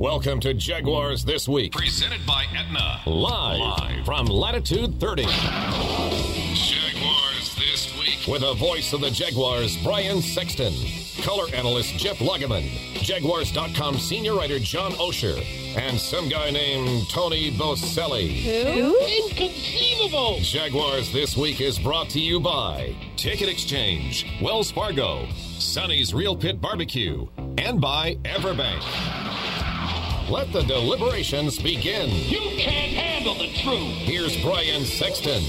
Welcome to Jaguars This Week. Presented by Aetna. Live from Latitude 30. Jaguars This Week. With the voice of the Jaguars, Brian Sexton. Color analyst Jeff Lageman. Jaguars.com senior writer John Osher. And some guy named Tony Boselli. Who? Inconceivable! Jaguars This Week is brought to you by Ticket Exchange, Wells Fargo, Sonny's Real Pit Barbecue, and by Everbank. Let the deliberations begin. You can't handle the truth. Here's Brian Sexton.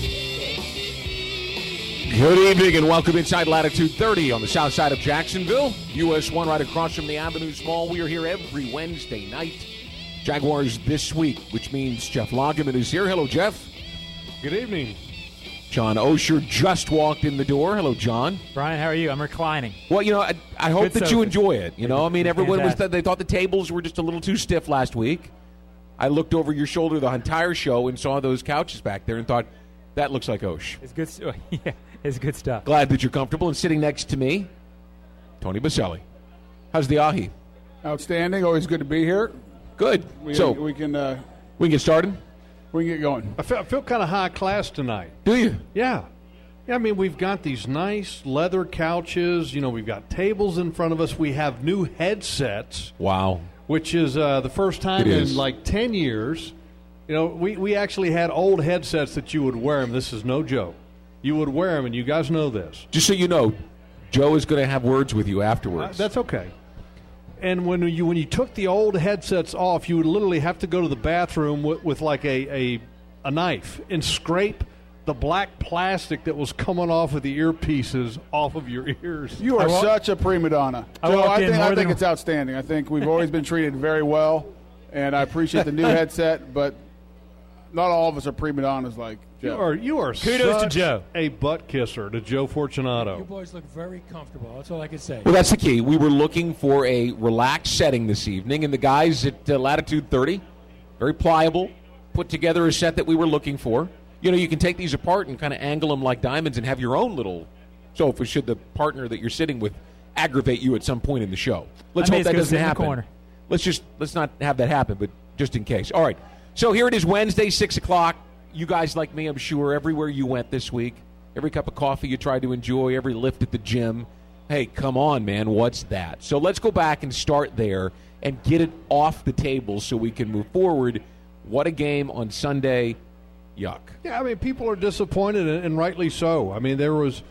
Good evening and welcome inside Latitude 30 on the south side of Jacksonville. US 1 right across from the Avenue Mall. We are here every Wednesday night. Jaguars This Week, which means Jeff Lageman is here. Hello, Jeff. Good evening. John Osher just walked in the door. Hello, John. Brian, how are you? I'm reclining. Well, you know, I hope that you enjoy it. You know, I mean, everyone was they thought the tables were just a little too stiff last week. I looked over your shoulder the entire show and saw those couches back there and thought, that looks like Osh. It's good. Yeah, it's good stuff. Glad that you're comfortable. And sitting next to me, Tony Boselli. How's the ahi? Outstanding. Always good to be here. Good. We can get started. We can get going. I feel kind of high class tonight. Do you? Yeah. I mean, we've got these nice leather couches. You know, we've got tables in front of us. We have new headsets. Wow. Which is the first time in like 10 years. You know, we actually had old headsets that you would wear them. This is no joke. You would wear them, and you guys know this. Just so you know, Joe is going to have words with you afterwards. That's okay. And when you took the old headsets off, you would literally have to go to the bathroom with like a knife and scrape the black plastic that was coming off of the earpieces off of your ears. You are such a prima donna. Joe, I think it's outstanding. I think we've always been treated very well, and I appreciate the new headset, but not all of us are prima donnas like Joe. You are kudos to Joe. A butt kisser to Joe Fortunato. You boys look very comfortable. That's all I can say. Well, that's the key. We were looking for a relaxed setting this evening, and the guys at Latitude 30, very pliable, put together a set that we were looking for. You know, you can take these apart and kind of angle them like diamonds and have your own little sofa should the partner that you're sitting with aggravate you at some point in the show. Let's hope that doesn't happen. Let's not have that happen, but just in case. All right. So here it is, Wednesday, 6 o'clock. You guys like me, I'm sure, everywhere you went this week, every cup of coffee you tried to enjoy, every lift at the gym. Hey, come on, man, what's that? So let's go back and start there and get it off the table so we can move forward. What a game on Sunday. Yuck. Yeah, I mean, people are disappointed, and rightly so. I mean, there was,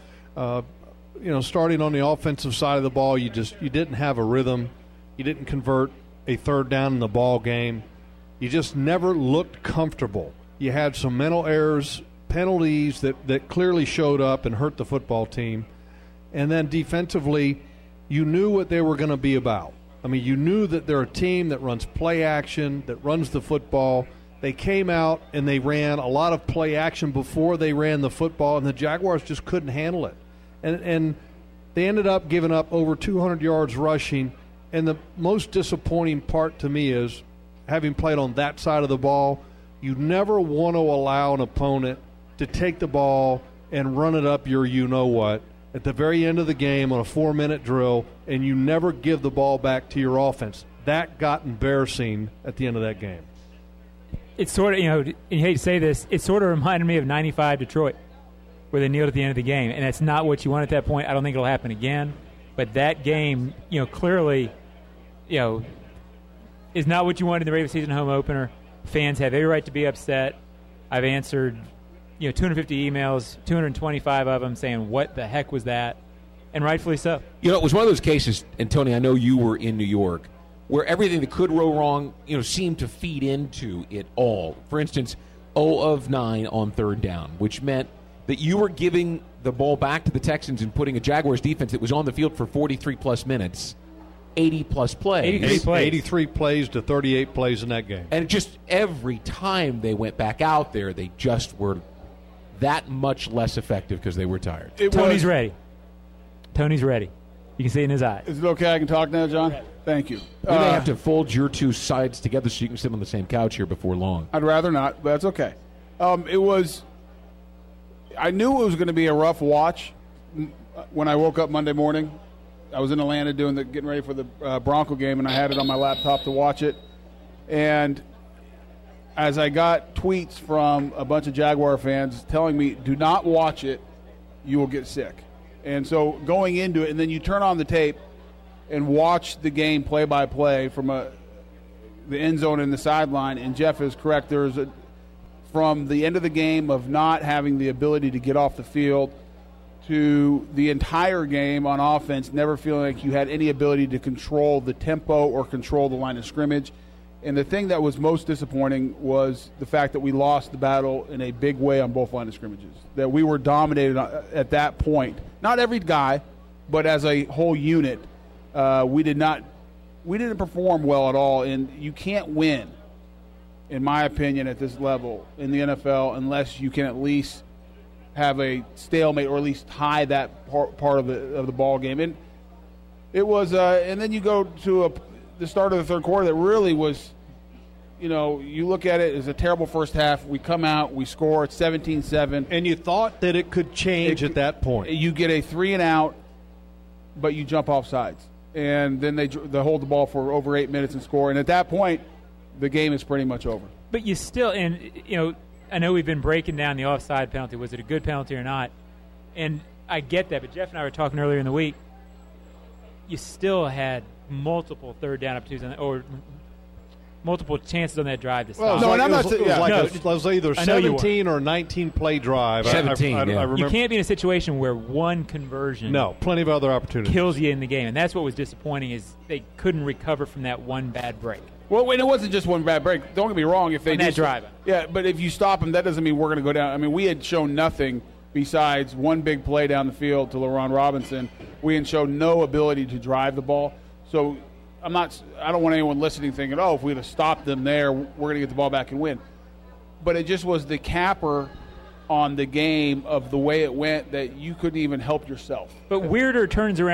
starting on the offensive side of the ball, you didn't have a rhythm. You didn't convert a third down in the ball game. You just never looked comfortable. You had some mental errors, penalties that clearly showed up and hurt the football team. And then defensively, you knew what they were going to be about. I mean, you knew that they're a team that runs play action, that runs the football. They came out and they ran a lot of play action before they ran the football, and the Jaguars just couldn't handle it. And they ended up giving up over 200 yards rushing. And the most disappointing part to me is, having played on that side of the ball, you never want to allow an opponent to take the ball and run it up your you-know-what at the very end of the game on a 4-minute drill, and you never give the ball back to your offense. That got embarrassing at the end of that game. It's sort of, and you hate to say this, it sort of reminded me of 95 Detroit, where they kneeled at the end of the game, and that's not what you want at that point. I don't think it'll happen again. But that game, clearly, is not what you wanted in the regular season home opener. Fans have every right to be upset. I've answered, 250 emails, 225 of them saying, what the heck was that? And rightfully so. It was one of those cases, and Tony, I know you were in New York, where everything that could go wrong, seemed to feed into it all. For instance, 0 of 9 on third down, which meant that you were giving the ball back to the Texans and putting a Jaguars defense that was on the field for 43-plus minutes, 80-plus plays. 83 plays to 38 plays in that game. And just every time they went back out there, they just were that much less effective because they were tired. Tony's ready. Tony's ready. You can see it in his eye. Is it okay I can talk now, John? Thank you. We may have to fold your two sides together so you can sit on the same couch here before long. I'd rather not, but that's okay. I knew it was going to be a rough watch when I woke up Monday morning. I was in Atlanta getting ready for the Bronco game, and I had it on my laptop to watch it. And as I got tweets from a bunch of Jaguar fans telling me, do not watch it, you will get sick. And so going into it, and then you turn on the tape and watch the game play-by-play from the end zone and the sideline, and Jeff is correct. From the end of the game of not having the ability to get off the field to the entire game on offense, never feeling like you had any ability to control the tempo or control the line of scrimmage. And the thing that was most disappointing was the fact that we lost the battle in a big way on both line of scrimmages, that we were dominated at that point. Not every guy, but as a whole unit, we didn't perform well at all, and you can't win, in my opinion, at this level in the NFL unless you can at least have a stalemate or at least tie that part of the ball game. And it was, and then you go to the start of the third quarter that really was, you look at it as a terrible first half. We come out, we score, it's 17-7. And you thought that it could change at that point. You get a 3-and-out, but you jump off sides. And then they hold the ball for over 8 minutes and score. And at that point, the game is pretty much over. But you still, I know we've been breaking down the offside penalty. Was it a good penalty or not? And I get that, but Jeff and I were talking earlier in the week. You still had multiple third down opportunities or multiple chances on that drive to stop. It was either 17 or 19-play drive. 17, I remember. You can't be in a situation where one conversion plenty of other opportunities kills you in the game. And that's what was disappointing is they couldn't recover from that one bad break. Well, it wasn't just one bad break. Don't get me wrong. If they just drive it. Yeah, but if you stop them, that doesn't mean we're going to go down. I mean, we had shown nothing besides one big play down the field to LaRon Robinson. We had shown no ability to drive the ball. So I don't want anyone listening thinking, if we'd have stopped them there, we're going to get the ball back and win. But it just was the capper on the game of the way it went that you couldn't even help yourself. But weirder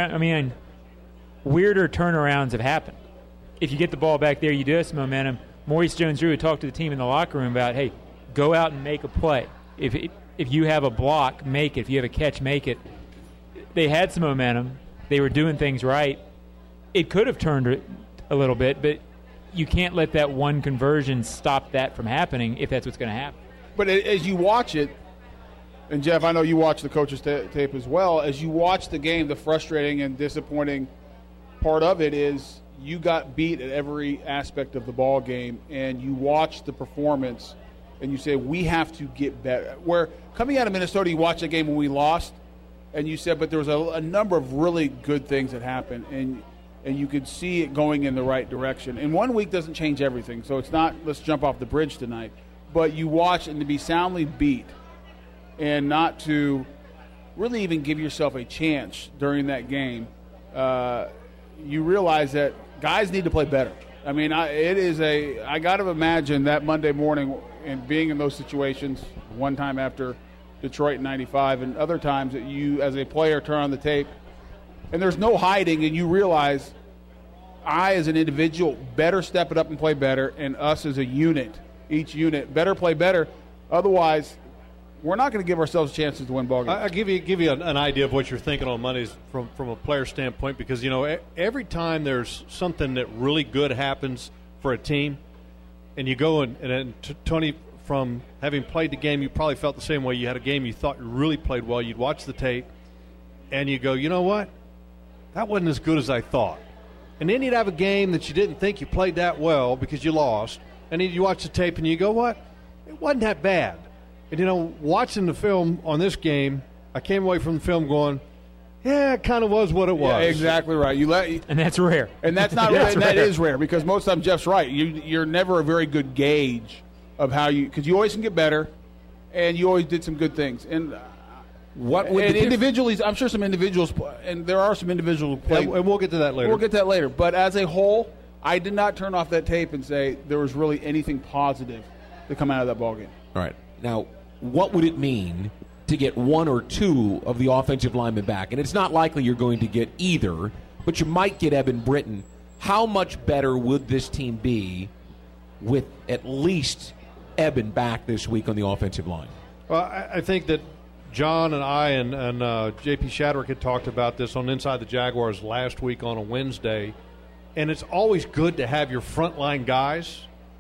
turnarounds have happened. If you get the ball back there, you do have some momentum. Maurice Jones-Drew had talked to the team in the locker room about, hey, go out and make a play. If you have a block, make it. If you have a catch, make it. They had some momentum. They were doing things right. It could have turned it a little bit, but you can't let that one conversion stop that from happening if that's what's going to happen. But as you watch it, and Jeff, I know you watch the coach's tape as well, as you watch the game, the frustrating and disappointing part of it is you got beat at every aspect of the ball game, and you watch the performance, and you say, we have to get better. Where coming out of Minnesota, you watch a game when we lost, and you said, but there was a number of really good things that happened, and you could see it going in the right direction. And 1 week doesn't change everything, so it's not let's jump off the bridge tonight. But you watch and to be soundly beat and not to really even give yourself a chance during that game, you realize that guys need to play better. I mean, I got to imagine that Monday morning and being in those situations one time after Detroit in 95 and other times that you as a player turn on the tape and there's no hiding and you realize I as an individual better step it up and play better, and us as a unit, each unit better play better. Otherwise, we're not going to give ourselves chances to win ball games. I'll give you an idea of what you're thinking on Mondays from a player standpoint, because every time there's something that really good happens for a team, and you go and Tony, from having played the game, you probably felt the same way. You had a game you thought you really played well. You'd watch the tape, and you go, you know what? That wasn't as good as I thought. And then you'd have a game that you didn't think you played that well because you lost, and then you watch the tape and you go, what? It wasn't that bad. And, watching the film on this game, I came away from the film going, yeah, it kind of was what it was. Yeah, exactly right. And that's rare. And that's not rare. That is rare because most of the time Jeff's right. You're never a very good gauge of how because you always can get better, and you always did some good things. And individually, I'm sure some individuals, and there are some individuals who play. And we'll get to that later. We'll get to that later. But as a whole, I did not turn off that tape and say there was really anything positive to come out of that ballgame. All right. Now, what would it mean to get one or two of the offensive linemen back? And it's not likely you're going to get either, but you might get Eben Britton. How much better would this team be with at least Eben back this week on the offensive line? Well, I think that John and I and J.P. Shadrick had talked about this on Inside the Jaguars last week on a Wednesday, and it's always good to have your frontline guys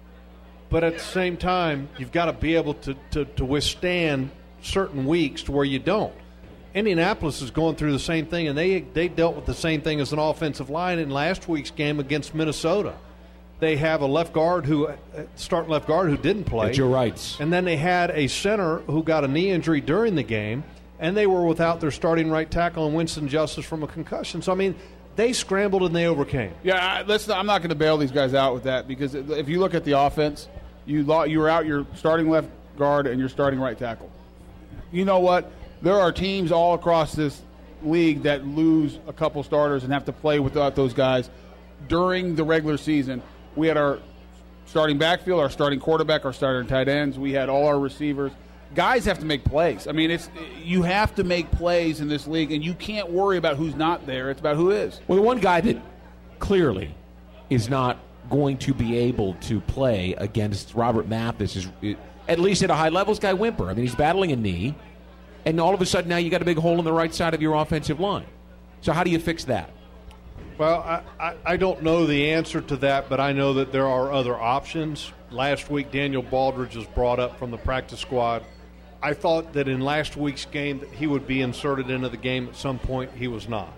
But at the same time, you've got to be able to withstand certain weeks to where you don't. Indianapolis is going through the same thing, and they dealt with the same thing as an offensive line in last week's game against Minnesota. They have a starting left guard who didn't play. Joe Wrights. And then they had a center who got a knee injury during the game, and they were without their starting right tackle and Winston Justice from a concussion. So, I mean, they scrambled and they overcame. Yeah, I'm not going to bail these guys out with that, because if you look at the offense, you were out your starting left guard and your starting right tackle. You know what? There are teams all across this league that lose a couple starters and have to play without those guys during the regular season. We had our starting backfield, our starting quarterback, our starting tight ends. We had all our receivers. Guys have to make plays. I mean, you have to make plays in this league, and you can't worry about who's not there. It's about who is. Well, the one guy that clearly is not going to be able to play against Robert Mathis is, at least at a high level, is Guy Wimper. I mean, he's battling a knee, and all of a sudden now you got a big hole in the right side of your offensive line. So how do you fix that? Well, I don't know the answer to that, but I know that there are other options. Last week, Daniel Baldridge was brought up from the practice squad. I thought that in last week's game that he would be inserted into the game at some point. He was not.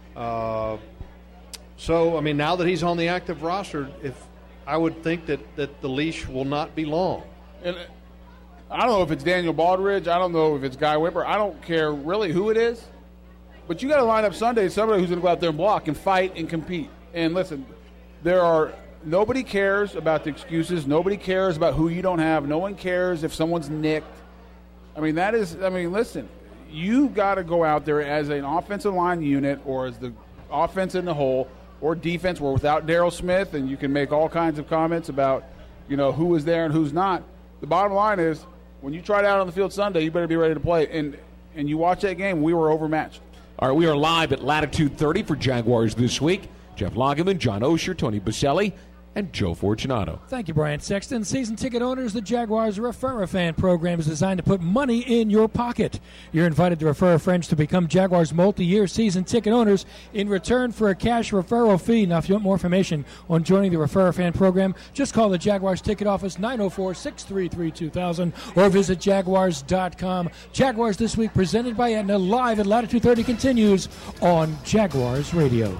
So, I mean, now that he's on the active roster, I would think that the leash will not be long. And I don't know if it's Daniel Baldridge. I don't know if it's Guy Wimper. I don't care really who it is. But you got to line up Sunday somebody who's going to go out there and block and fight and compete. And listen, nobody cares about the excuses. Nobody cares about who you don't have. No one cares if someone's nicked. Listen, you got to go out there as an offensive line unit, or as the offense in the whole, or defense. We're without Darryl Smith, and you can make all kinds of comments about, who is there and who's not. The bottom line is, when you try it out on the field Sunday, you better be ready to play. And you watch that game, we were overmatched. All right, we are live at Latitude 30 for Jaguars This Week. Jeff Lageman, John Osher, Tony Baselli, and Joe Fortunato. Thank you, Brian Sexton. Season ticket owners, the Jaguars Refer-A-Fan program is designed to put money in your pocket. You're invited to refer a friend to become Jaguars multi-year season ticket owners in return for a cash referral fee. Now, if you want more information on joining the Refer-A-Fan program, just call the Jaguars ticket office 904-633-2000 or visit Jaguars.com. Jaguars This Week presented by Aetna, live at Latitude 30 continues on Jaguars Radio.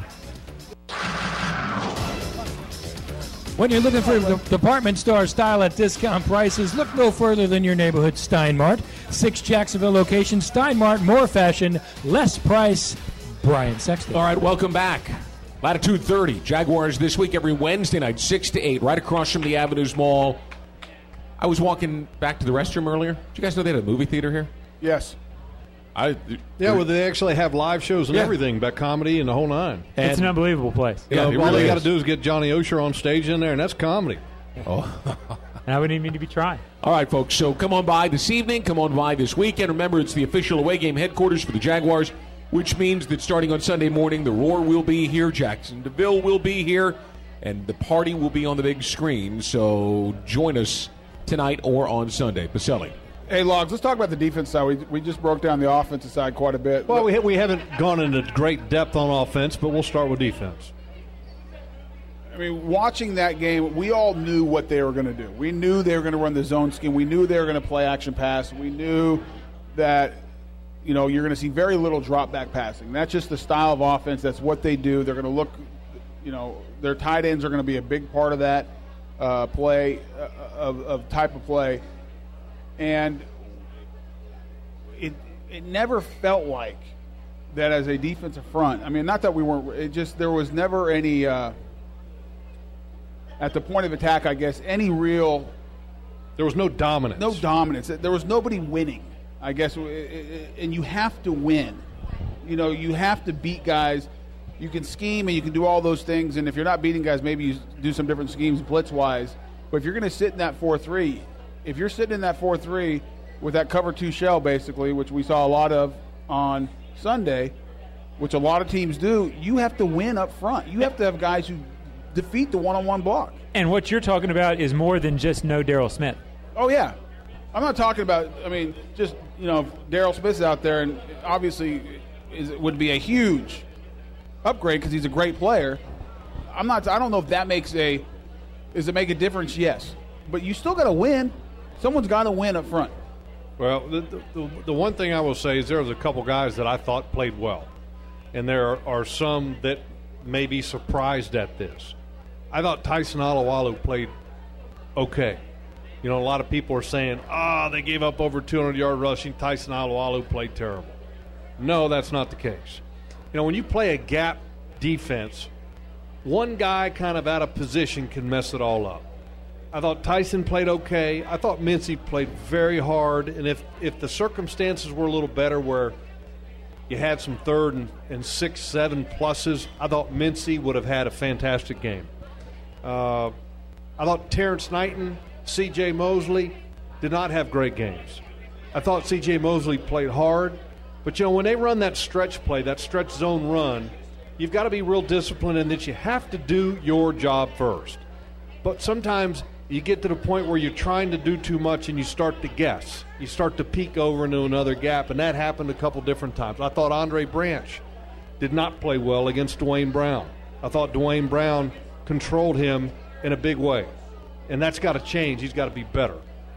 When you're looking for department store style at discount prices, look no further than your neighborhood Steinmart. 6 Jacksonville locations. Steinmart, more fashion, less price. Brian Sexton. All right, welcome back. Latitude 30, Jaguars This Week every Wednesday night, 6 to 8, right across from the Avenues Mall. I was walking back to the restroom earlier. Did you guys know they had a movie theater here? Yes. Well, they actually have live shows and everything, about comedy and the whole nine. It's an unbelievable place. All they got to do is get Johnny Osher on stage in there, and that's comedy. Oh. And I wouldn't even need to be trying. All right, folks, so come on by this evening, come on by this weekend. Remember, it's the official away game headquarters for the Jaguars, which means that starting on Sunday morning, the Roar will be here, Jackson DeVille will be here, and the party will be on the big screen. So join us tonight or on Sunday. Baselli. Hey, Logs, let's talk about the defense side. We just broke down the offensive side quite a bit. Well, we haven't gone into great depth on offense, but we'll start with defense. I mean, watching that game, we all knew what they were going to do. We knew they were going to run the zone scheme. We knew they were going to play action pass. We knew that, you're going to see very little drop-back passing. That's just the style of offense. That's what they do. They're going to look, their tight ends are going to be a big part of that play, of type of play. And it never felt like that as a defensive front. I mean, not that we weren't. There was never any at the point of attack, I guess, any real. There was no dominance. No dominance. There was nobody winning, I guess. And you have to win. You have to beat guys. You can scheme and you can do all those things. And if you're not beating guys, maybe you do some different schemes blitz-wise. But if you're going to sit in that 4-3. If you're sitting in that 4-3 with that cover 2 shell, basically, which we saw a lot of on Sunday, which a lot of teams do, you have to win up front. You have to have guys who defeat the one-on-one block. And what you're talking about is more than just no Darryl Smith. Oh, yeah. I'm not talking about, just, Darryl Smith's out there, and obviously would be a huge upgrade because he's a great player. I don't know if that does it make a difference? Yes. but you still got to win. Someone's got to win up front. Well, the one thing I will say is there was a couple guys that I thought played well, and there are some that may be surprised at this. I thought Tyson Alualu played okay. You know, a lot of people are saying, they gave up over 200-yard rushing. Tyson Alualu played terrible. No, that's not the case. You know, when you play a gap defense, one guy kind of out of position can mess it all up. I thought Tyson played okay. I thought Mincy played very hard. And if the circumstances were a little better where you had some 3rd and 6, 7 pluses, I thought Mincy would have had a fantastic game. I thought Terrence Knighton, C.J. Mosley did not have great games. I thought C.J. Mosley played hard. But, you know, when they run that stretch play, that stretch zone run, you've got to be real disciplined in that you have to do your job first. But sometimes you get to the point where you're trying to do too much and you start to guess. You start to peek over into another gap, and that happened a couple different times. I thought Andre Branch did not play well against Dwayne Brown. I thought Dwayne Brown controlled him in a big way, and that's got to change. He's got to be better.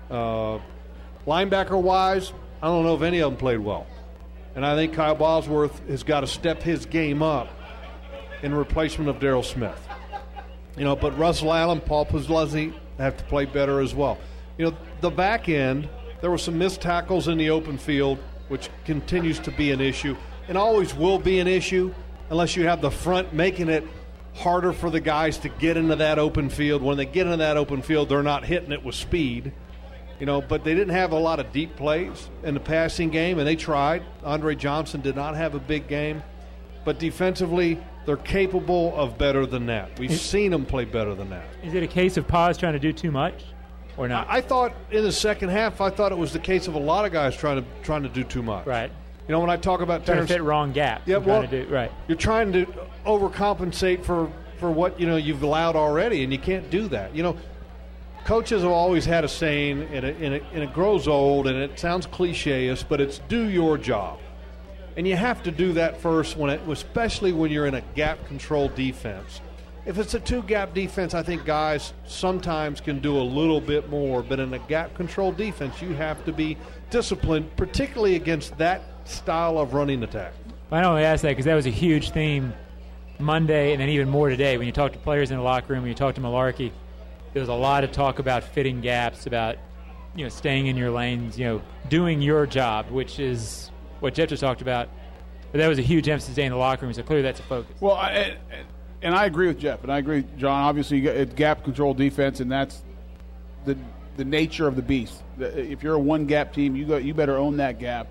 Linebacker-wise, I don't know if any of them played well. And I think Kyle Bosworth has got to step his game up in replacement of Darryl Smith. You know, but Russell Allen, Paul Puslezi have to play better as well. You know, the back end, there were some missed tackles in the open field, which continues to be an issue and always will be an issue unless you have the front making it harder for the guys to get into that open field. When they get into that open field, they're not hitting it with speed. You know, but they didn't have a lot of deep plays in the passing game, and they tried. Andre Johnson did not have a big game. But defensively, they're capable of better than that. We've seen them play better than that. Is it a case of Paz trying to do too much or not? I thought in the second half, I thought it was the case of a lot of guys trying to do too much. Right. You know, when I talk about trying to fit wrong gaps. Yeah, well, right. You're trying to overcompensate for what, you know, you've allowed already, and you can't do that. You know, coaches have always had a saying, and it grows old, and it sounds cliche-ish, but it's do your job. And you have to do that first, especially when you're in a gap-control defense. If it's a two-gap defense, I think guys sometimes can do a little bit more, but in a gap-control defense, you have to be disciplined, particularly against that style of running attack. I only asked that because that was a huge theme Monday and then even more today. When you talk to players in the locker room, when you talk to Malarkey, there was a lot of talk about fitting gaps, about, you know, staying in your lanes, you know, doing your job, which is what Jeff just talked about. But that was a huge emphasis today in the locker room, so clearly that's a focus. Well, and I agree with Jeff, and I agree with John. Obviously, it's gap control defense, and that's the nature of the beast. If you're a one-gap team, you better own that gap.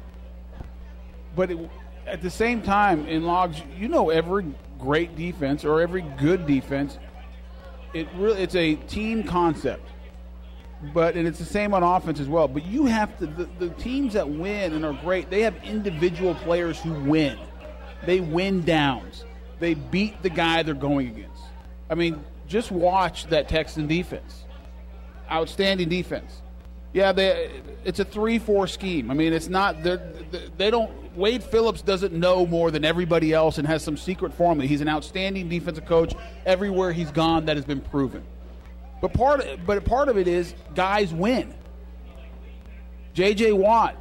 But at the same time, in logs, you know, every great defense or every good defense, it's a team concept. And it's the same on offense as well. But you have to the teams that win and are great, they have individual players who win. They win downs. They beat the guy they're going against. I mean, just watch that Texan defense. Outstanding defense. Yeah, it's a 3-4 scheme. I mean, it's not they don't. Wade Phillips doesn't know more than everybody else and has some secret formula. He's an outstanding defensive coach everywhere he's gone. That has been proven. But part of it is guys win. J.J. Watt,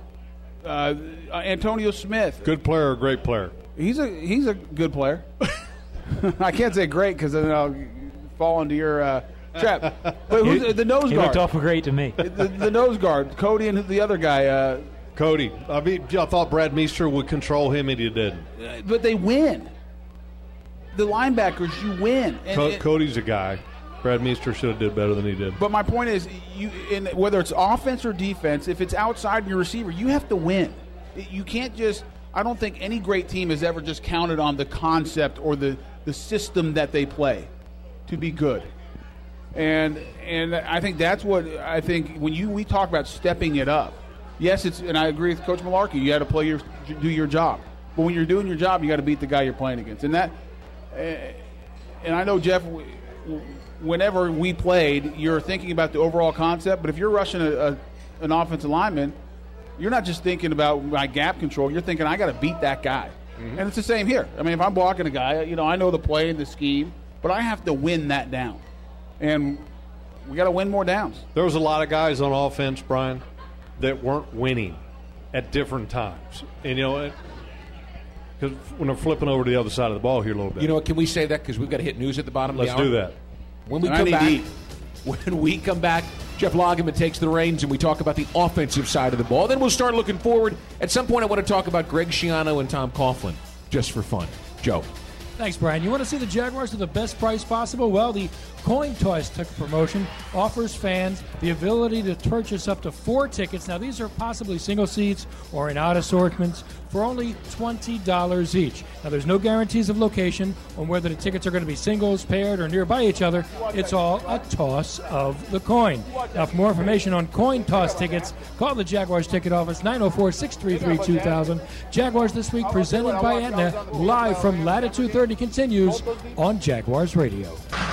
Antonio Smith. Good player or great player? He's a good player. I can't say great because then I'll fall into your trap. But who's the nose guard? He looked awful great to me. The nose guard, Cody, and the other guy. Cody. I mean, I thought Brad Meester would control him, and he didn't. But they win. The linebackers, you win. Cody's a guy. Brad Meester should have did better than he did. But my point is, whether it's offense or defense, if it's outside your receiver, you have to win. You can't just – I don't think any great team has ever just counted on the concept or the system that they play to be good. And I think that's what – I think when we talk about stepping it up, yes, and I agree with Coach Malarkey, you got to do your job. But when you're doing your job, you got to beat the guy you're playing against. And I know, Jeff – whenever we played, you're thinking about the overall concept, but if you're rushing an offensive lineman, you're not just thinking about my gap control. You're thinking, I got to beat that guy. Mm-hmm. And it's the same here. I mean, if I'm blocking a guy, you know, I know the play and the scheme, but I have to win that down. And We got to win more downs. There was a lot of guys on offense, Brian, that weren't winning at different times. And, because when they're flipping over to the other side of the ball here a little bit. You know what? Can we say that because we've got to hit news at the bottom of the hour? Let's do that. When we come back, Jeff Lageman takes the reins and we talk about the offensive side of the ball. Then we'll start looking forward. At some point, I want to talk about Greg Schiano and Tom Coughlin, just for fun. Joe. Thanks, Brian. You want to see the Jaguars at the best price possible? Well, the Coin Toss ticket promotion offers fans the ability to purchase up to 4 tickets. Now, these are possibly single seats or in odd assortments for only $20 each. Now, there's no guarantees of location on whether the tickets are going to be singles, paired, or nearby each other. It's all a toss of the coin. Now, for more information on Coin Toss tickets, call the Jaguars ticket office, 904-633-2000. Jaguars This Week, presented by Aetna, live from Latitude 30, continues on Jaguars Radio.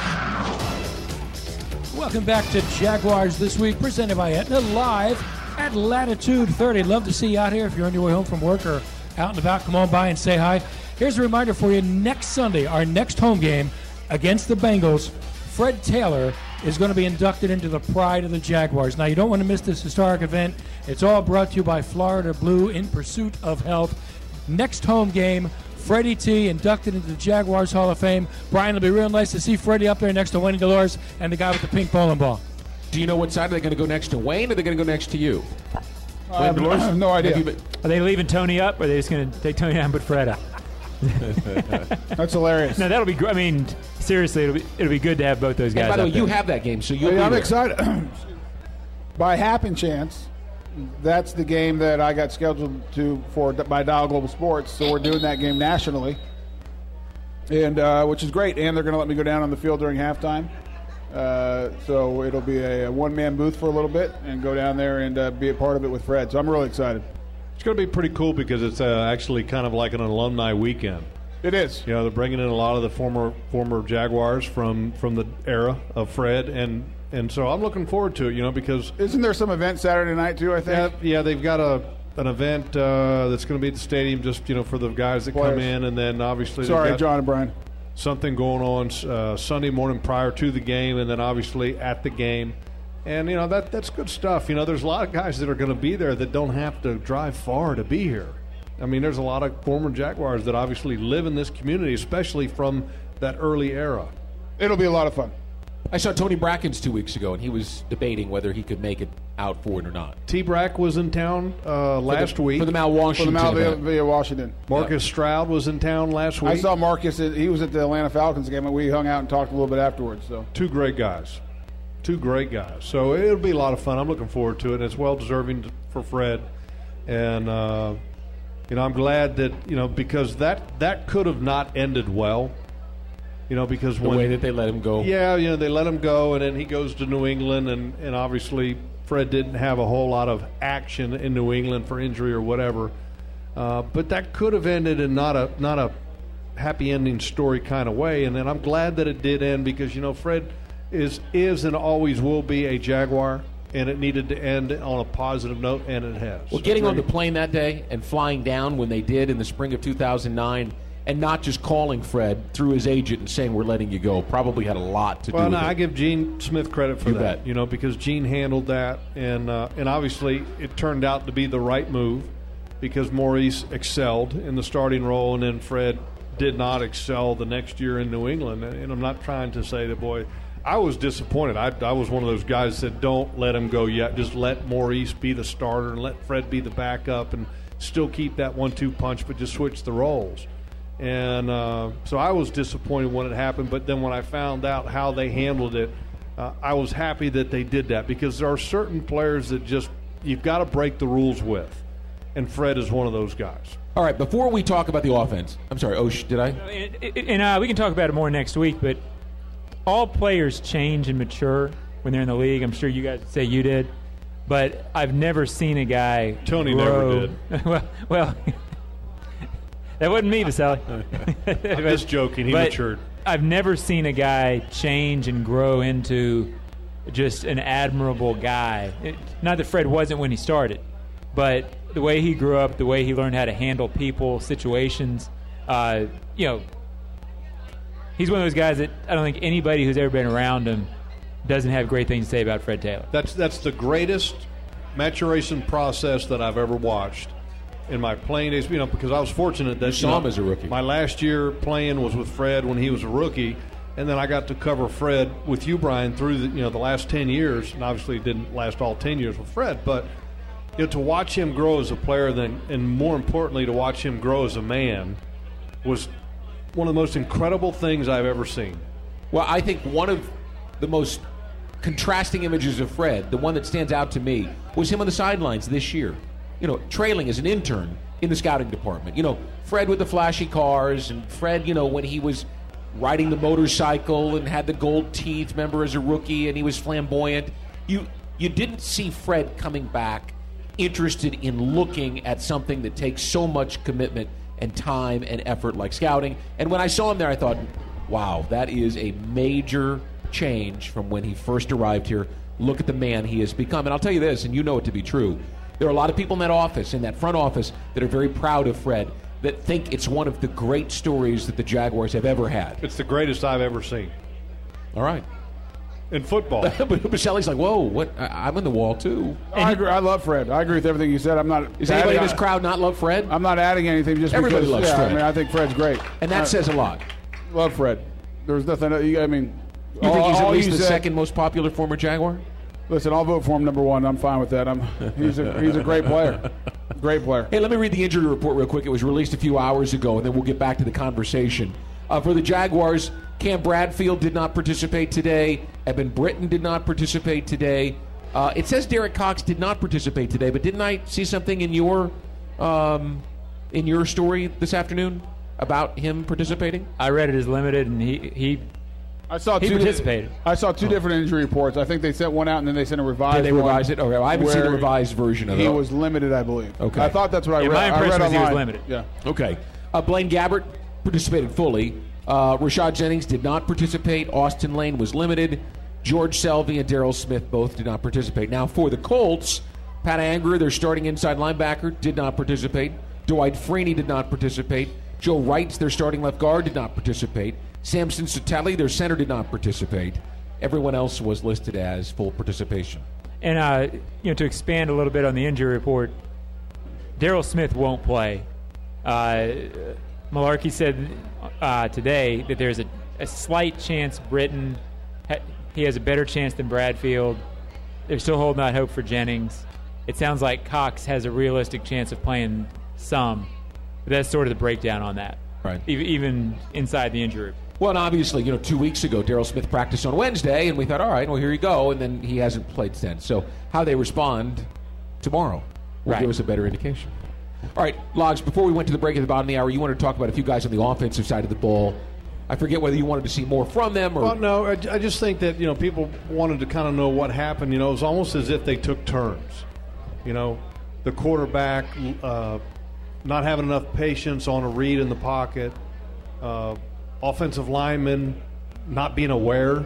Welcome back to Jaguars This Week, presented by Aetna, live at Latitude 30. Love to see you out here if you're on your way home from work or out and about. Come on by and say hi. Here's a reminder for you. Next Sunday, our next home game against the Bengals, Fred Taylor is going to be inducted into the Pride of the Jaguars. Now, you don't want to miss this historic event. It's all brought to you by Florida Blue in pursuit of health. Next home game, Freddie T inducted into the Jaguars Hall of Fame. Brian, it'll be real nice to see Freddie up there next to Wayne Delores and the guy with the pink bowling ball. Do you know what side? Are they going to go next to Wayne or are they going to go next to you? I have no idea. Are they leaving Tony up, or are they just going to take Tony down and put Fred up? That's hilarious. No, that'll be great. I mean, seriously, it'll be good to have both those guys. And by the way, up you there. have that game, so you'll be I'm there. excited. By happen chance, that's the game that I got scheduled by Dial Global Sports. So we're doing that game nationally, and which is great. And they're going to let me go down on the field during halftime. So it'll be a one-man booth for a little bit and go down there and be a part of it with Fred. So I'm really excited. It's going to be pretty cool because it's actually kind of like an alumni weekend. It is. They're bringing in a lot of the former Jaguars from the era of Fred, and so I'm looking forward to it, because... Isn't there some event Saturday night, too, I think? Yeah, they've got an event that's going to be at the stadium just, for the guys that come in, and then obviously... Sorry, John and Brian. Something going on Sunday morning prior to the game, and then obviously at the game. And, that's good stuff. There's a lot of guys that are going to be there that don't have to drive far to be here. I mean, there's a lot of former Jaguars that obviously live in this community, especially from that early era. It'll be a lot of fun. I saw Tony Brackens 2 weeks ago, and he was debating whether he could make it out for it or not. T-Brack was in town last week. For the Mal Washington. For the Mal via Washington. Marcus Stroud was in town last week. I saw Marcus. He was at the Atlanta Falcons game, and we hung out and talked a little bit afterwards. So Two great guys. So it'll be a lot of fun. I'm looking forward to it, and it's well-deserving for Fred. And, I'm glad that, because that could have not ended well. Because the way that they let him go. Yeah, they let him go, and then he goes to New England, and obviously Fred didn't have a whole lot of action in New England for injury or whatever. But that could have ended in not a happy ending story kind of way. And then I'm glad that it did end because, Fred is and always will be a Jaguar, and it needed to end on a positive note, and it has. Well, getting on the plane that day and flying down when they did in the spring of 2009 and not just calling Fred through his agent and saying we're letting you go probably had a lot to do with it. I give Gene Smith credit for that. Because Gene handled that, and obviously it turned out to be the right move because Maurice excelled in the starting role, and then Fred did not excel the next year in New England. And I'm not trying to say that, boy, I was disappointed. I was one of those guys that said, don't let him go yet. Just let Maurice be the starter and let Fred be the backup and still keep that 1-2 punch, but just switch the roles. And so I was disappointed when it happened, but then when I found out how they handled it, I was happy that they did that because there are certain players that just you've got to break the rules with, and Fred is one of those guys. All right, before we talk about the offense, I'm sorry, Osh, did I? And we can talk about it more next week, but all players change and mature when they're in the league. I'm sure you guys would say you did, but I've never seen a guy Tony grow. never did. well that wasn't me, Vasily. I'm just joking. He matured. I've never seen a guy change and grow into just an admirable guy. Not that Fred wasn't when he started, but the way he grew up, the way he learned how to handle people, situations, he's one of those guys that I don't think anybody who's ever been around him doesn't have great things to say about Fred Taylor. That's the greatest maturation process that I've ever watched in my playing days. Because I was fortunate that you saw him as a rookie. My last year playing was with Fred when he was a rookie, and then I got to cover Fred with you, Brian, through the last 10 years. And obviously, it didn't last all 10 years with Fred, but to watch him grow as a player, and more importantly, to watch him grow as a man, was one of the most incredible things I've ever seen. Well, I think one of the most contrasting images of Fred, the one that stands out to me, was him on the sidelines this year. Trailing as an intern in the scouting department. Fred with the flashy cars, and Fred, when he was riding the motorcycle and had the gold teeth, remember, as a rookie, and he was flamboyant. You didn't see Fred coming back interested in looking at something that takes so much commitment and time and effort like scouting. And when I saw him there, I thought, wow, that is a major change from when he first arrived here. Look at the man he has become. And I'll tell you this, and you know it to be true, there are a lot of people in that office, in that front office, that are very proud of Fred, that think it's one of the great stories that the Jaguars have ever had. It's the greatest I've ever seen. All right. In football. But Shelley's like, whoa, what? I'm on the wall, too. I agree. I love Fred. I agree with everything you said. I'm not. Does anybody in this crowd not love Fred? I'm not adding anything just Everybody because. loves Fred. I think Fred's great. And that says a lot. Love Fred. There's nothing. You think he's at least the second most popular former Jaguar? Listen, I'll vote for him number one. I'm fine with that. He's a great player. Great player. Hey, let me read the injury report real quick. It was released a few hours ago, and then we'll get back to the conversation. For the Jaguars, Cam Bradfield did not participate today. Eben Britton did not participate today. It says Derek Cox did not participate today, but didn't I see something in your story this afternoon about him participating? I read it as limited, and he participated. I saw two different injury reports. I think they sent one out, and then they sent a revised one. Did they revise it? Okay, I haven't seen the revised version of it. He was limited, I believe. Okay. I thought that's what I read. My impression was online. he was limited. Yeah. Okay. Blaine Gabbert participated fully. Rashad Jennings did not participate. Austin Lane was limited. George Selvey and Darrell Smith both did not participate. Now, for the Colts, Pat Anger, their starting inside linebacker, did not participate. Dwight Freeney did not participate. Joe Wrights, their starting left guard, did not participate. Samson Sattelli, their center, did not participate. Everyone else was listed as full participation. And to expand a little bit on the injury report, Darrell Smith won't play. Malarkey said today that there's a slight chance Britton he has a better chance than Bradfield. They're still holding out hope for Jennings. It sounds like Cox has a realistic chance of playing some. But that's sort of the breakdown on that. Right. Even inside the injury. Well, and obviously, 2 weeks ago, Darrell Smith practiced on Wednesday, and we thought, all right, well, here you go, and then he hasn't played since. So how they respond tomorrow will give us a better indication. All right, Logs, before we went to the break at the bottom of the hour, you wanted to talk about a few guys on the offensive side of the ball. I forget whether you wanted to see more from them or... Well, no, I just think that, people wanted to kind of know what happened. It was almost as if they took turns. The quarterback not having enough patience on a read in the pocket, offensive linemen not being aware.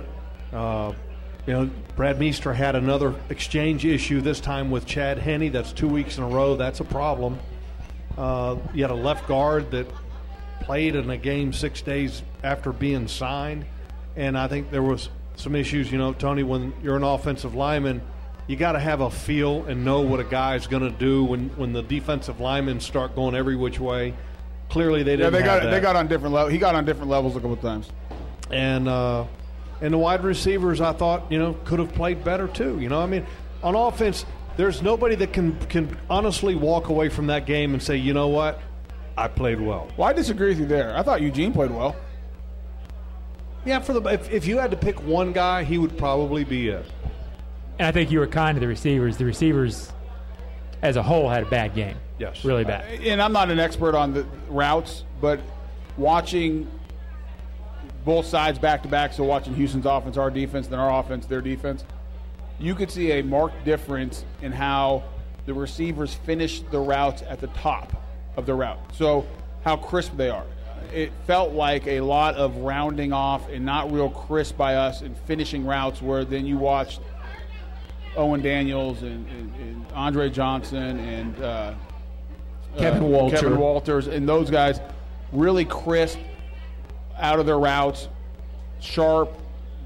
Brad Meester had another exchange issue, this time with Chad Henne. That's 2 weeks in a row. That's a problem. You had a left guard that played in a game 6 days after being signed, and I think there was some issues. Tony, when you're an offensive lineman, you got to have a feel and know what a guy's going to do when the defensive linemen start going every which way. Clearly, they didn't. They got on different levels. He got on different levels a couple of times. And the wide receivers, I thought, could have played better too. On offense, there's nobody that can honestly walk away from that game and say, you know what, I played well. Well, I disagree with you there. I thought Eugene played well. Yeah, if you had to pick one guy, he would probably be it. And I think you were kind to the receivers. The receivers, as a whole, had a bad game. Yes. Really bad. And I'm not an expert on the routes, but watching both sides back-to-back, so watching Houston's offense, our defense, then our offense, their defense, you could see a marked difference in how the receivers finish the routes at the top of the route. So how crisp they are. It felt like a lot of rounding off and not real crisp by us in finishing routes, where then you watched Owen Daniels and Andre Johnson and Kevin Walters and those guys really crisp out of their routes, sharp,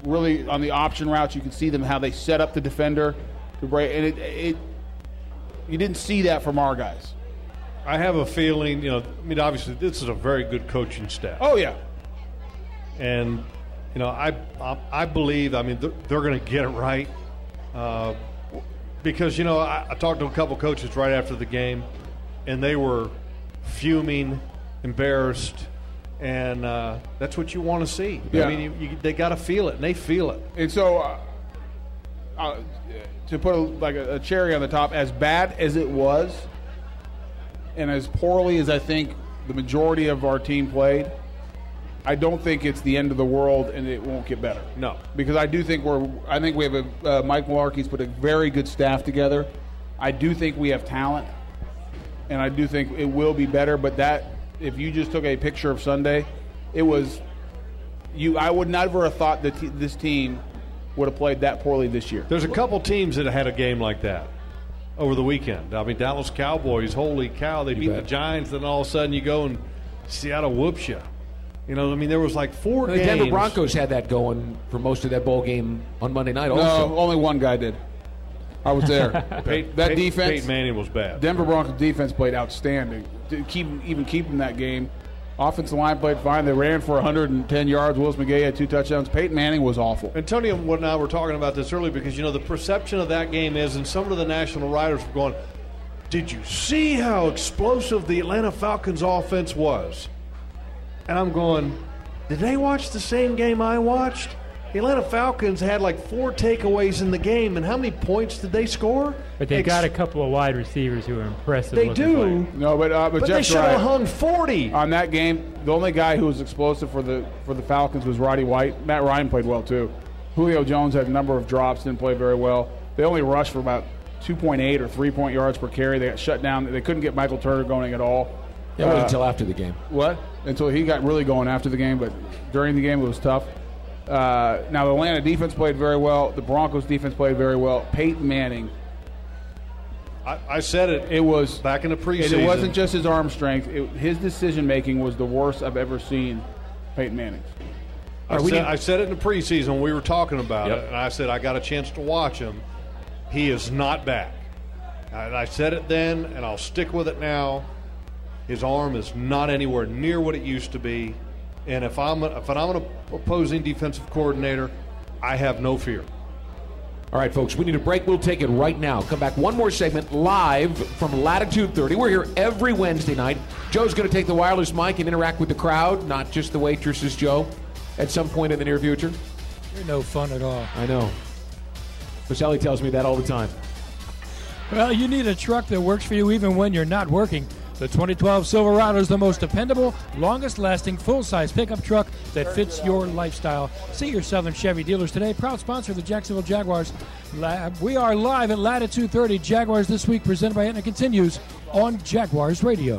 really on the option routes. You can see them how they set up the defender to break, and you didn't see that from our guys. I have a feeling, obviously this is a very good coaching staff. Oh yeah, and I believe, they're going to get it right, because I talked to a couple coaches right after the game, and they were fuming, embarrassed, and that's what you want to see. Yeah. They got to feel it, and they feel it. And so, to put a cherry on the top, as bad as it was, and as poorly as I think the majority of our team played, I don't think it's the end of the world, and it won't get better. No, because I do think we have Mike Mularkey's put a very good staff together. I do think we have talent, and I do think it will be better. But if you just took a picture of Sunday, it was I would never have thought that this team would have played that poorly this year. There's a couple teams that had a game like that over the weekend. Dallas Cowboys, holy cow, they beat the Giants, then all of a sudden you go and Seattle whoops you. There was like 4 games. The Denver Broncos had that going for most of that ball game on Monday night also. No, only one guy did. I was there. That defense. Peyton Manning was bad. Denver Broncos defense played outstanding. To keep them that game. Offensive line played fine. They ran for 110 yards. Willis McGahee had 2 touchdowns. Peyton Manning was awful. And Tony and I were talking about this earlier because, the perception of that game is, and some of the national writers were going, did you see how explosive the Atlanta Falcons offense was? And I'm going, did they watch the same game I watched? The Atlanta Falcons had like 4 takeaways in the game, and how many points did they score? But they got a couple of wide receivers who are impressive. They do. No, but they should have hung 40 on that game. The only guy who was explosive for the Falcons was Roddy White. Matt Ryan played well too. Julio Jones had a number of drops, didn't play very well. They only rushed for about 2.8 or 3 yards per carry. They got shut down. They couldn't get Michael Turner going at all. That wasn't until after the game. What? Until he got really going after the game, but during the game it was tough. Now, the Atlanta defense played very well. The Broncos defense played very well. Peyton Manning. I said it. It was back in the preseason. It wasn't just his arm strength. His decision-making was the worst I've ever seen Peyton Manning. I said it in the preseason when we were talking about it, and I said I got a chance to watch him. He is not back. And I said it then, and I'll stick with it now. His arm is not anywhere near what it used to be. And if I'm an opposing defensive coordinator, I have no fear. All right, folks, we need a break. We'll take it right now. Come back, one more segment live from Latitude 30. We're here every Wednesday night. Joe's going to take the wireless mic and interact with the crowd, not just the waitresses, Joe, at some point in the near future. You're no fun at all. I know. Pacelli tells me that all the time. Well, you need a truck that works for you even when you're not working. The 2012 Silverado is the most dependable, longest-lasting, full-size pickup truck that fits your lifestyle. See your Southern Chevy dealers today. Proud sponsor of the Jacksonville Jaguars. We are live at Latitude 30. Jaguars This Week, presented by Aetna, continues on Jaguars Radio.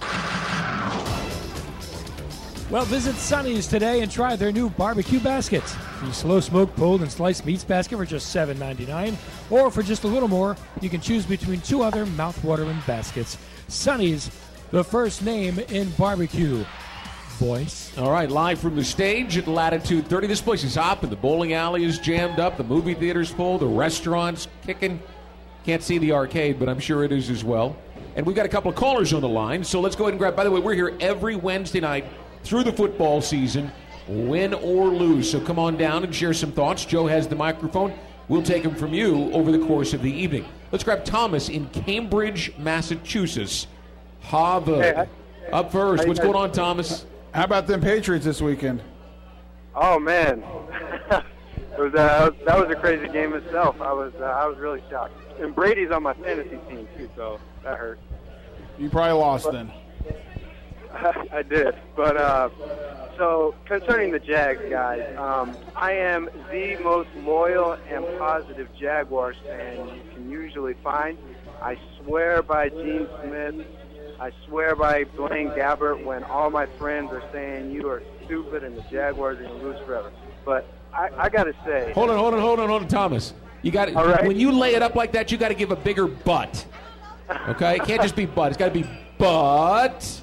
Well, visit Sonny's today and try their new barbecue baskets. The slow-smoked, pulled, and sliced meats basket for just $7.99. Or for just a little more, you can choose between 2 other mouth-watering baskets. Sonny's, the first name in barbecue. Boys. All right, live from the stage at Latitude 30. This place is hopping. The bowling alley is jammed up. The movie theater's full. The restaurant's kicking. Can't see the arcade, but I'm sure it is as well. And we've got a couple of callers on the line, so let's go ahead and grab. By the way, we're here every Wednesday night through the football season, win or lose. So come on down and share some thoughts. Joe has the microphone. We'll take them from you over the course of the evening. Let's grab Thomas in Cambridge, Massachusetts. Harvard. Hey, up first. What's going on, Thomas? How about them Patriots this weekend? Oh man, that was a crazy game itself. I was really shocked. And Brady's on my fantasy team too, so that hurt. You probably lost then. I did, but so concerning the Jags, guys, I am the most loyal and positive Jaguars fan you can usually find. I swear by Gene Smith. I swear by Blaine Gabbert when all my friends are saying you are stupid and the Jaguars are going to lose forever. But I got to say. Hold on, Thomas. You got right. When you lay it up like that, you got to give a bigger but. Okay, it can't just be but. It's got to be but.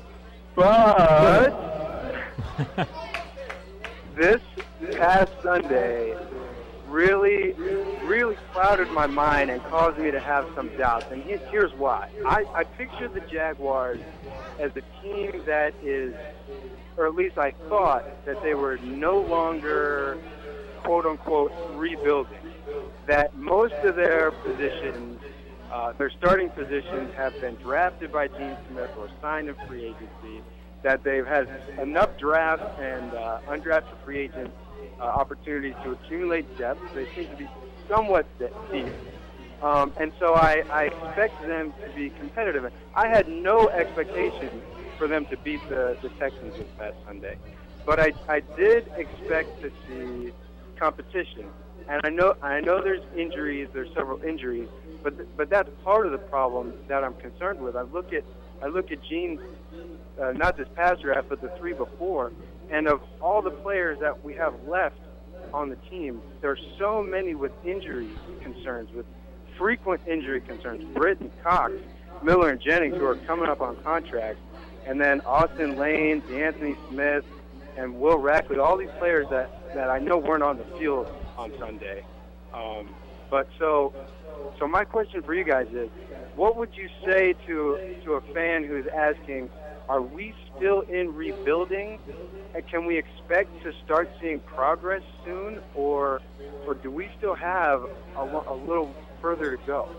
This past Sunday, really, really clouded my mind and caused me to have some doubts. And here's why. I pictured the Jaguars as a team that is, or at least I thought that they were no longer, quote-unquote, rebuilding. That most of their positions, their starting positions, have been drafted by Gene Smith or signed in free agency, that they've had enough draft and undrafted free agent opportunities to accumulate depth. They seem to be somewhat deep. And so I expect them to be competitive. I had no expectation for them to beat the Texans this past Sunday. But I did expect to see competition. And I know there's injuries, there's several injuries, but that's part of the problem that I'm concerned with. I look at Gene's, not this past draft, but the three before, and of all the players that we have left on the team, there's so many with injury concerns, with frequent injury concerns. Britton, Cox, Miller, and Jennings, who are coming up on contracts, and then Austin Lane, DeAnthony Smith, and Will Rackley, all these players that I know weren't on the field on Sunday. But so my question for you guys is, what would you say to a fan who's asking, are we still in rebuilding? Can we expect to start seeing progress soon, or do we still have a little further to go?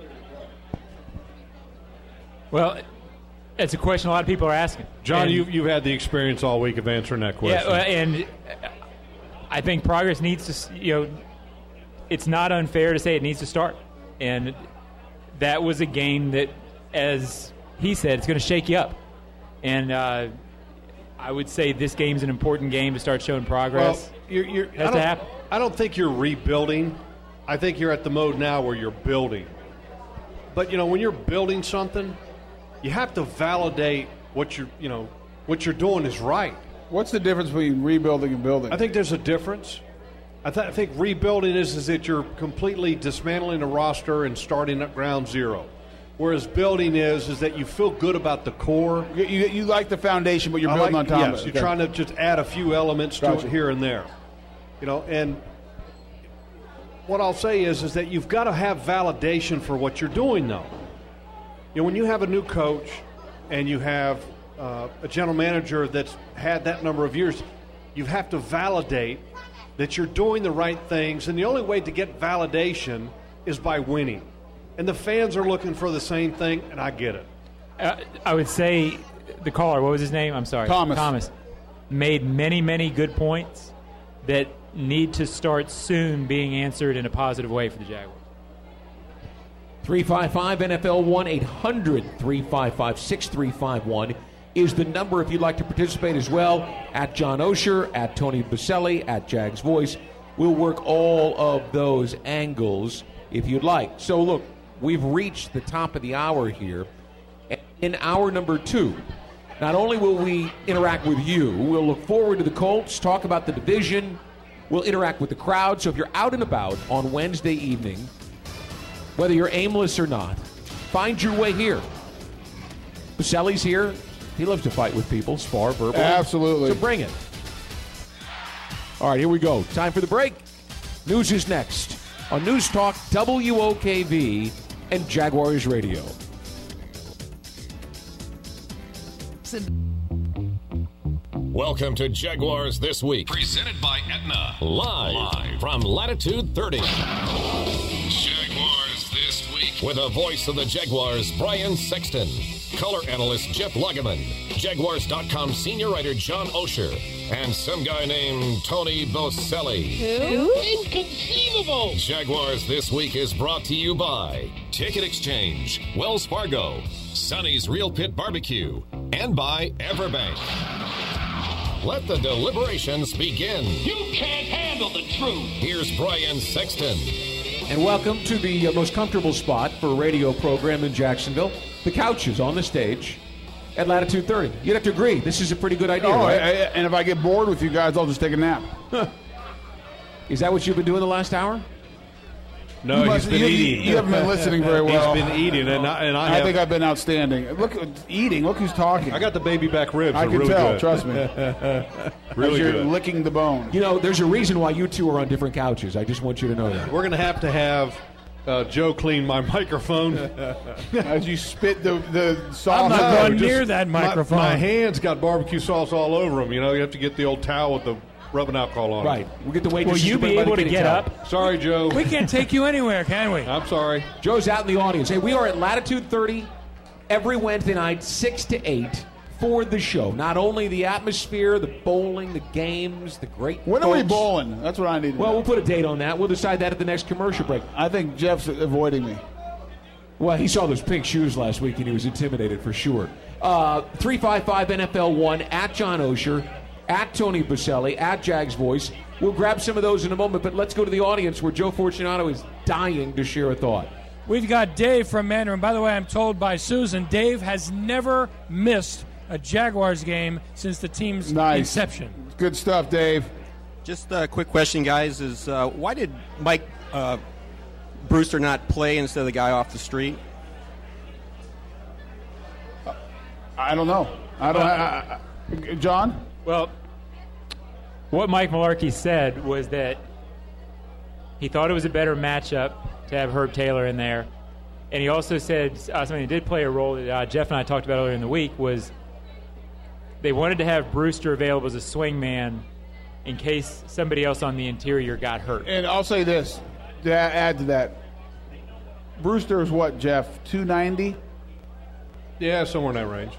Well, it's a question a lot of people are asking. John, you've had the experience all week of answering that question. Yeah, and I think progress needs to, it's not unfair to say it needs to start. And that was a game that, as he said, it's going to shake you up. And I would say this game's an important game to start showing progress. Well, I don't think you're rebuilding. I think you're at the mode now where you're building. But, when you're building something, you have to validate what you're doing is right. What's the difference between rebuilding and building? I think there's a difference. I think rebuilding is that you're completely dismantling the roster and starting at ground zero. Whereas building is that you feel good about the core. You like the foundation, but you're building on top of it. Yes, you're trying to just add a few elements to it here and there. And what I'll say is that you've got to have validation for what you're doing, though. When you have a new coach and you have a general manager that's had that number of years, you have to validate that you're doing the right things. And the only way to get validation is by winning. And the fans are looking for the same thing, and I get it. I would say the caller, what was his name? I'm sorry. Thomas. Made many, many good points that need to start soon being answered in a positive way for the Jaguars. 355-NFL-1, 800-355-6351 is the number if you'd like to participate as well. At John Osher, at Tony Baselli, at Jags Voice. We'll work all of those angles if you'd like. So, look, we've reached the top of the hour here. In hour number 2, not only will we interact with you, we'll look forward to the Colts, talk about the division, we'll interact with the crowd. So if you're out and about on Wednesday evening, whether you're aimless or not, find your way here. Baselli's here. He loves to fight with people, spar, verbally. Absolutely. So bring it. All right, here we go. Time for the break. News is next on News Talk, WOKV, and Jaguars Radio. Welcome to Jaguars This Week. Presented by Aetna. Live from Latitude 30. Jaguars This Week. With the voice of the Jaguars, Brian Sexton. Color analyst Jeff Lugeman. Jaguars.com senior writer John Osher. And some guy named Tony Boselli. Who? Inconceivable! Jaguars This Week is brought to you by Ticket Exchange, Wells Fargo, Sonny's Real Pit Barbecue, and by Everbank. Let the deliberations begin. You can't handle the truth! Here's Brian Sexton. And welcome to the most comfortable spot for a radio program in Jacksonville. The couches on the stage at Latitude 30. You'd have to agree, this is a pretty good idea, right? And if I get bored with you guys, I'll just take a nap. Is that what you've been doing the last hour? No, he's been eating. You haven't been listening very well. He's been eating, and I think I've been outstanding. Look, eating. Look who's talking. I got the baby back ribs. I can really tell. Good. Trust me. Really you're good. licking the bone. You know, there's a reason why you two are on different couches. I just want you to know that. We're going to have Joe clean my microphone. As you spit the sauce. I'm not out. going near that microphone. My hands got barbecue sauce all over them. You know, you have to get the old towel with the rubbing alcohol on Right. it. We'll get the wait. Will you be able to get up? Sorry, Joe. We can't take you anywhere, can we? I'm sorry. Joe's out in the audience. Hey, we are at Latitude 30 every Wednesday night, 6 to 8, for the show. Not only the atmosphere, the bowling, the games, the great When are we folks. bowling? That's what I need to Well, know. we'll put a date on that. We'll decide that at the next commercial break. I think Jeff's avoiding me. Well, he saw those pink shoes last week, and he was intimidated for sure. 355-NFL1, at John Osher, at Tony Baselli, at Jags Voice. We'll grab some of those in a moment, but let's go to the audience where Joe Fortunato is dying to share a thought. We've got Dave from Mandarin. By the way, I'm told by Susan, Dave has never missed a Jaguars game since the team's inception. Good stuff, Dave. Just a quick question, guys, is why did Mike Brewster not play instead of the guy off the street? I don't know. John? Well, what Mike Mularkey said was that he thought it was a better matchup to have Herb Taylor in there. And he also said something that did play a role that Jeff and I talked about earlier in the week was they wanted to have Brewster available as a swing man in case somebody else on the interior got hurt. And I'll say this, to add to that. Brewster is what, Jeff, 290? Yeah, somewhere in that range.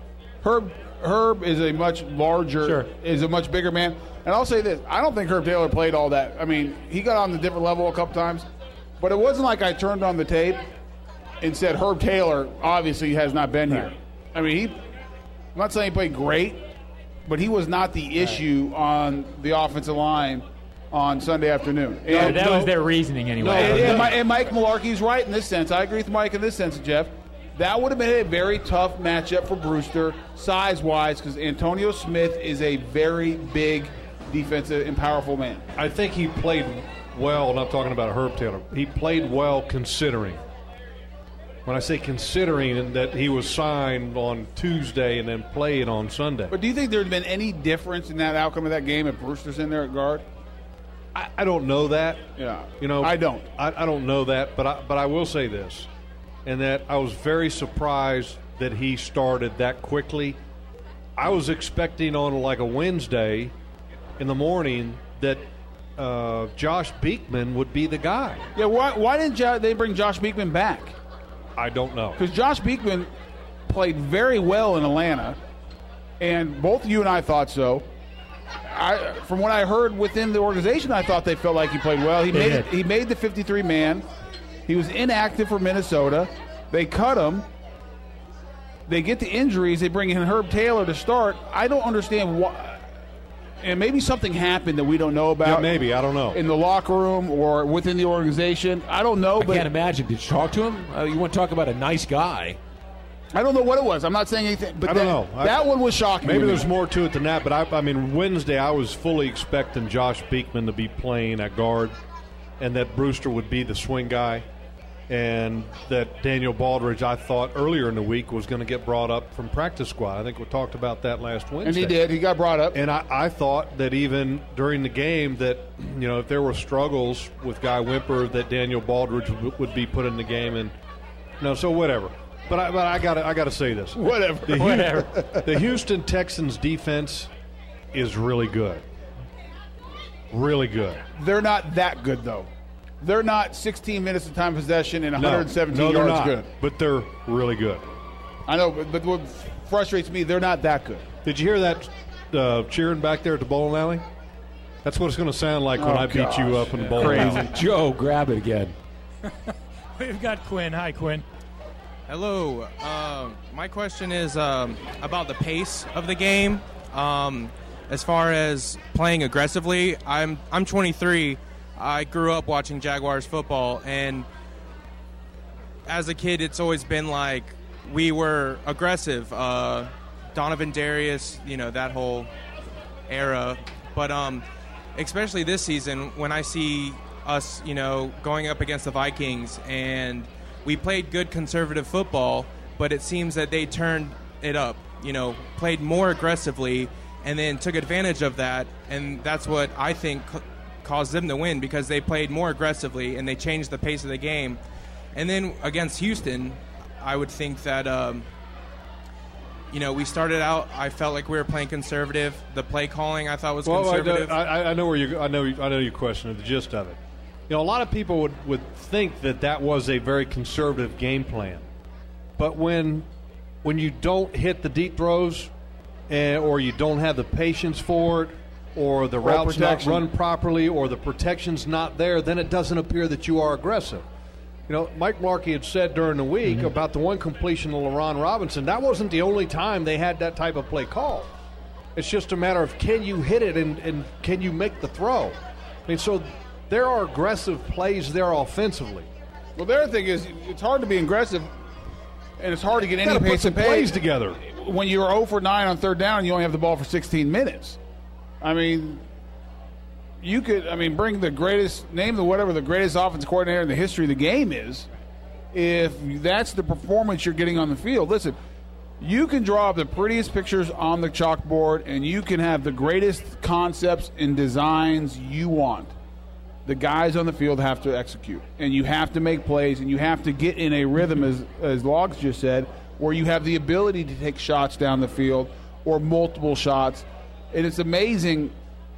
Herb is a much larger, is a much bigger man. And I'll say this, I don't think Herb Taylor played all that. I mean, he got on the different level a couple times, but it wasn't like I turned on the tape and said Herb Taylor obviously has not been here. I mean, I'm not saying he played great, but he was not the issue on the offensive line on Sunday afternoon. And that was their reasoning anyway. And Mike Mularkey's right in this sense. I agree with Mike in this sense, Jeff. That would have been a very tough matchup for Brewster, size-wise, because Antonio Smith is a very big defensive and powerful man. I think he played well, and I'm talking about Herb Taylor. He played well considering. When I say considering that he was signed on Tuesday and then played on Sunday. But do you think there would have been any difference in that outcome of that game if Brewster's in there at guard? I don't know that. Yeah. You know, I don't. I don't know that, but I will say this, and that I was very surprised that he started that quickly. I was expecting on like a Wednesday in the morning that Josh Beekman would be the guy. Yeah, why didn't they bring Josh Beekman back? I don't know. Because Josh Beekman played very well in Atlanta, and both you and I thought so. From what I heard within the organization, I thought they felt like he played well. He made the 53-man. He was inactive for Minnesota. They cut him. They get the injuries. They bring in Herb Taylor to start. I don't understand why. And maybe something happened that we don't know about. Yeah, maybe. I don't know. In the locker room or within the organization. I don't know. I can't imagine. Did you talk to him? You want to talk about a nice guy. I don't know what it was. I'm not saying anything. But I don't know. That one was shocking. Maybe there's more to it than that. But I mean, Wednesday I was fully expecting Josh Beekman to be playing at guard, and that Brewster would be the swing guy, and that Daniel Baldridge, I thought earlier in the week, was going to get brought up from practice squad. I think we talked about that last Wednesday. And he did. He got brought up. And I thought that even during the game that, you know, if there were struggles with Guy Wimper, that Daniel Baldridge would be put in the game. And so whatever. But I got to say this. Whatever. The Houston Texans defense is really good. Really good. They're not that good, though. They're not 16 minutes of time possession and 117 no, yards not. good. But they're really good. I know, but what frustrates me, they're not that good. Did you hear that cheering back there at the bowling alley? That's what it's going to sound like when I beat you up in the bowling alley. Joe, grab it again. We've got Quinn. Hi, Quinn. Hello. My question is about the pace of the game. As far as playing aggressively, I'm 23. I grew up watching Jaguars football, and as a kid, it's always been like we were aggressive. Donovan Darius, that whole era. But especially this season, when I see us, going up against the Vikings, and we played good conservative football, but it seems that they turned it up, played more aggressively, and then took advantage of that, and that's what I think caused them to win, because they played more aggressively and they changed the pace of the game. And then against Houston, I would think that we started out, I felt like we were playing conservative. The play calling I thought was conservative. I know I know your question, the gist of it. A lot of people would think that was a very conservative game plan, but when you don't hit the deep throws, or you don't have the patience for it, or the route's not run properly, or the protection's not there, then it doesn't appear that you are aggressive. Mike Mularkey had said during the week about the one completion to LaRon Robinson, that wasn't the only time they had that type of play call. It's just a matter of, can you hit it and can you make the throw? So there are aggressive plays there offensively. Well, the other thing is, it's hard to be aggressive, and it's hard to get any pace put some of plays together. When you're 0 for 9 on third down, you only have the ball for 16 minutes. You could, bring the greatest offensive coordinator in the history of the game is, if that's the performance you're getting on the field. Listen, you can draw up the prettiest pictures on the chalkboard, and you can have the greatest concepts and designs you want. The guys on the field have to execute, and you have to make plays, and you have to get in a rhythm, as Logs just said, where you have the ability to take shots down the field or multiple shots. And it's amazing.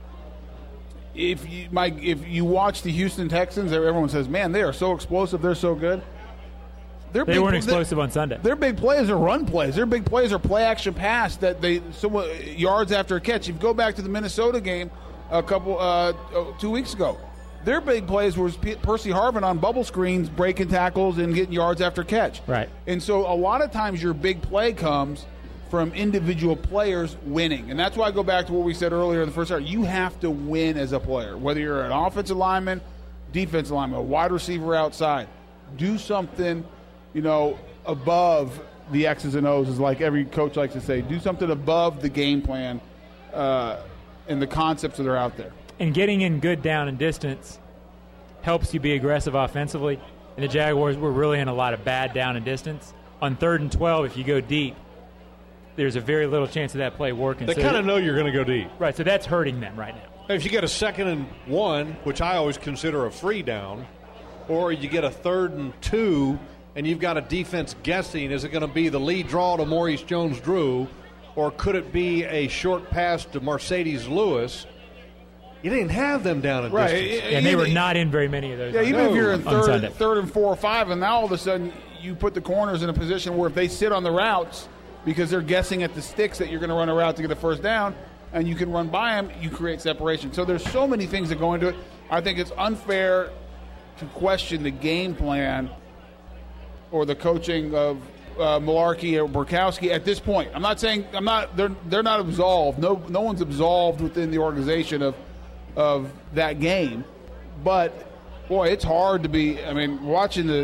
If you watch the Houston Texans, everyone says, man, they are so explosive, they're so good. They weren't explosive on Sunday. Their big plays are run plays. Their big plays are play-action pass that yards after a catch. If you go back to the Minnesota game 2 weeks ago, their big plays was Percy Harvin on bubble screens, breaking tackles and getting yards after catch. Right. And so a lot of times your big play comes from individual players winning. And that's why I go back to what we said earlier in the first hour. You have to win as a player, whether you're an offensive lineman, defensive lineman, a wide receiver outside. Do something, above the X's and O's, is like every coach likes to say. Do something above the game plan and the concepts that are out there. And getting in good down and distance helps you be aggressive offensively. And the Jaguars were really in a lot of bad down and distance. On 3rd and 12, if you go deep, there's a very little chance of that play working. They kind of know you're going to go deep. Right, so that's hurting them right now. If you get a 2nd and 1, which I always consider a free down, or you get a 3rd and 2, and you've got a defense guessing, is it going to be the lead draw to Maurice Jones-Drew, or could it be a short pass to Mercedes Lewis? You didn't have them down in distance. And they were not in very many of those. Yeah, even if you're in third and 4 or 5, and now all of a sudden you put the corners in a position where if they sit on the routes because they're guessing at the sticks that you're going to run a route to get a first down, and you can run by them, you create separation. So there's so many things that go into it. I think it's unfair to question the game plan or the coaching of Mularkey or Burkowski at this point. They're not absolved. No one's absolved within the organization of that game. But boy, it's hard to be. Watching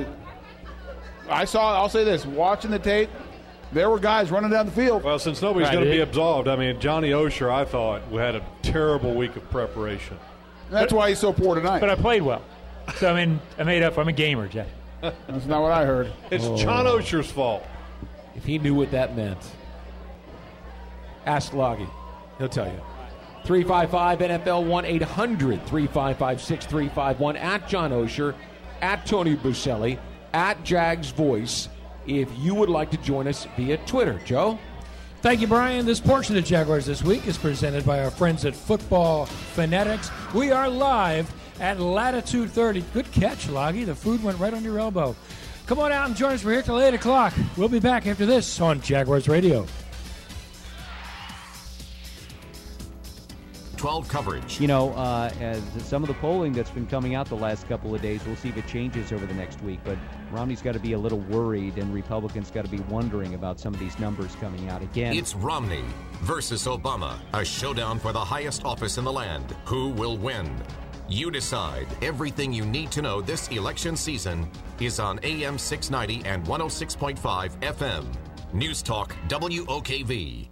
I'll say this: watching the tape, there were guys running down the field. Well, since nobody's going to be absolved, Johnny Osher, I thought, had a terrible week of preparation. That's why he's so poor tonight. But I played well. So, I made up. I'm a gamer, Jeff. That's not what I heard. It's John Osher's fault. If he knew what that meant, ask Loggy. He'll tell you. 355-NFL-1 800-355-6351. At John Osher, at Tony Buselli, at Jags Voice, if you would like to join us via Twitter. Joe? Thank you, Brian. This portion of Jaguars This Week is presented by our friends at Football Fanatics. We are live at Latitude 30. Good catch, Loggy. The food went right on your elbow. Come on out and join us. We're here till 8 o'clock. We'll be back after this on Jaguars Radio. 12 coverage. As some of the polling that's been coming out the last couple of days, we'll see if it changes over the next week. But Romney's got to be a little worried, and Republicans got to be wondering about some of these numbers coming out again. It's Romney versus Obama, a showdown for the highest office in the land. Who will win? You decide. Everything you need to know this election season is on AM 690 and 106.5 FM. News Talk WOKV.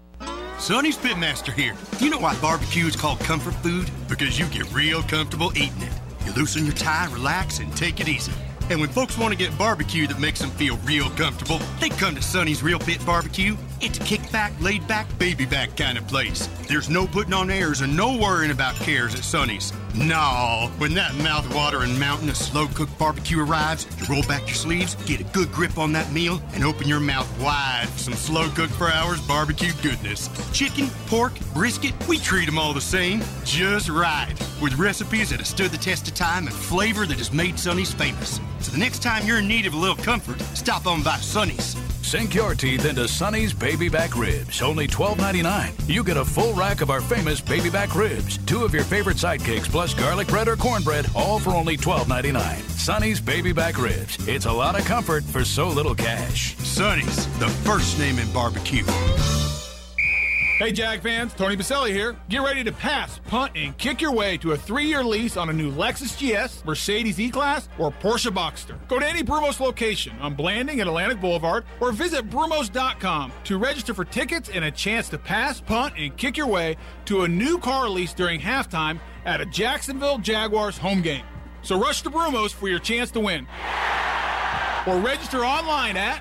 Sonny's Pitmaster here. You know why barbecue is called comfort food? Because you get real comfortable eating it. You loosen your tie, relax, and take it easy. And when folks want to get barbecue that makes them feel real comfortable, they come to Sonny's Real Pit Barbecue. It's a kick-back, laid-back, baby-back kind of place. There's no putting on airs and no worrying about cares at Sonny's. No, when that mouth-watering mountain of slow-cooked barbecue arrives, you roll back your sleeves, get a good grip on that meal, and open your mouth wide for some slow-cooked for hours barbecue goodness. Chicken, pork, brisket, we treat them all the same, just right, with recipes that have stood the test of time and flavor that has made Sonny's famous. So the next time you're in need of a little comfort, stop on by Sonny's. Sink your teeth into Sonny's Baby Back Ribs, only $12.99. You get a full rack of our famous Baby Back Ribs, 2 of your favorite sidekicks, plus garlic bread or cornbread, all for only $12.99. Sonny's Baby Back Ribs. It's a lot of comfort for so little cash. Sonny's, the first name in barbecue. Hey, Jag fans, Tony Baselli here. Get ready to pass, punt, and kick your way to a 3-year lease on a new Lexus GS, Mercedes E-Class, or Porsche Boxster. Go to any Brumos location on Blanding and Atlantic Boulevard, or visit Brumos.com to register for tickets and a chance to pass, punt, and kick your way to a new car lease during halftime at a Jacksonville Jaguars home game. So rush to Brumos for your chance to win. Or register online at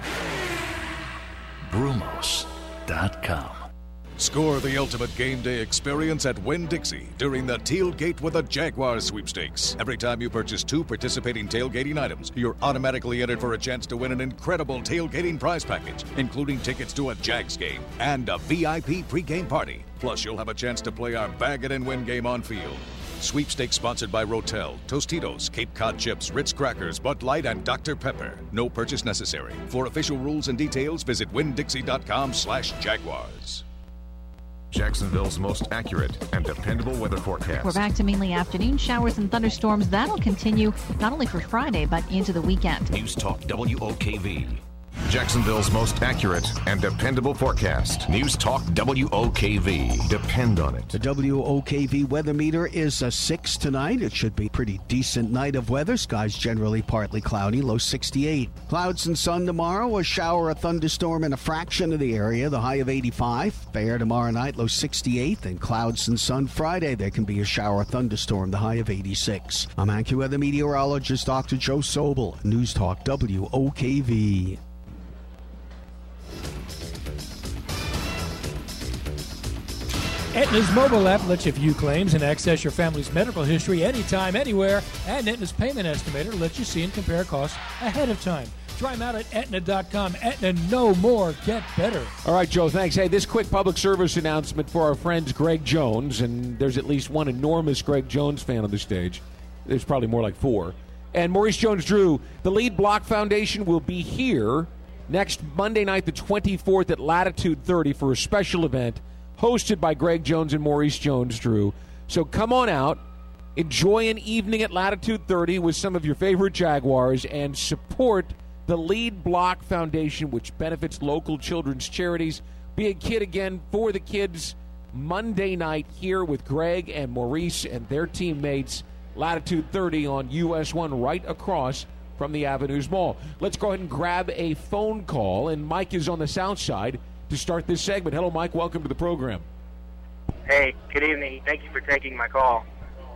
Brumos.com. Score the ultimate game day experience at Winn-Dixie during the Tailgate with a Jaguars sweepstakes. Every time you purchase 2 participating tailgating items, you're automatically entered for a chance to win an incredible tailgating prize package, including tickets to a Jags game and a VIP pregame party. Plus, you'll have a chance to play our Bag It and Win game on field. Sweepstakes sponsored by Rotel, Tostitos, Cape Cod Chips, Ritz Crackers, Bud Light, and Dr. Pepper. No purchase necessary. For official rules and details, visit WinnDixie.com/Jaguars. Jacksonville's most accurate and dependable weather forecast. We're back to mainly afternoon showers and thunderstorms. That'll continue not only for Friday, but into the weekend. News Talk WOKV. Jacksonville's most accurate and dependable forecast. News Talk WOKV. Depend on it. The WOKV weather meter is a 6 tonight. It should be a pretty decent night of weather. Skies generally partly cloudy, low 68. Clouds and sun tomorrow. A shower, a thunderstorm in a fraction of the area, the high of 85. Fair tomorrow night, low 68. Then clouds and sun Friday. There can be a shower, a thunderstorm, the high of 86. I'm AccuWeather meteorologist Dr. Joe Sobel. News Talk WOKV. Aetna's mobile app lets you view claims and access your family's medical history anytime, anywhere. And Aetna's payment estimator lets you see and compare costs ahead of time. Try them out at Aetna.com. Aetna, no more, get better. All right, Joe, thanks. Hey, this quick public service announcement for our friends Greg Jones, and there's at least one enormous Greg Jones fan on the stage. There's probably more like 4. And Maurice Jones-Drew, the Lead Block Foundation will be here next Monday night, the 24th, at Latitude 30 for a special event hosted by Greg Jones and Maurice Jones-Drew. So come on out, enjoy an evening at Latitude 30 with some of your favorite Jaguars, and support the Lead Block Foundation, which benefits local children's charities. Be a kid again for the kids Monday night here with Greg and Maurice and their teammates. Latitude 30 on US 1 right across from the Avenues Mall. Let's go ahead and grab a phone call, and Mike is on the south side to start this segment. Hello, Mike. Welcome to the program. Hey, good evening. Thank you for taking my call.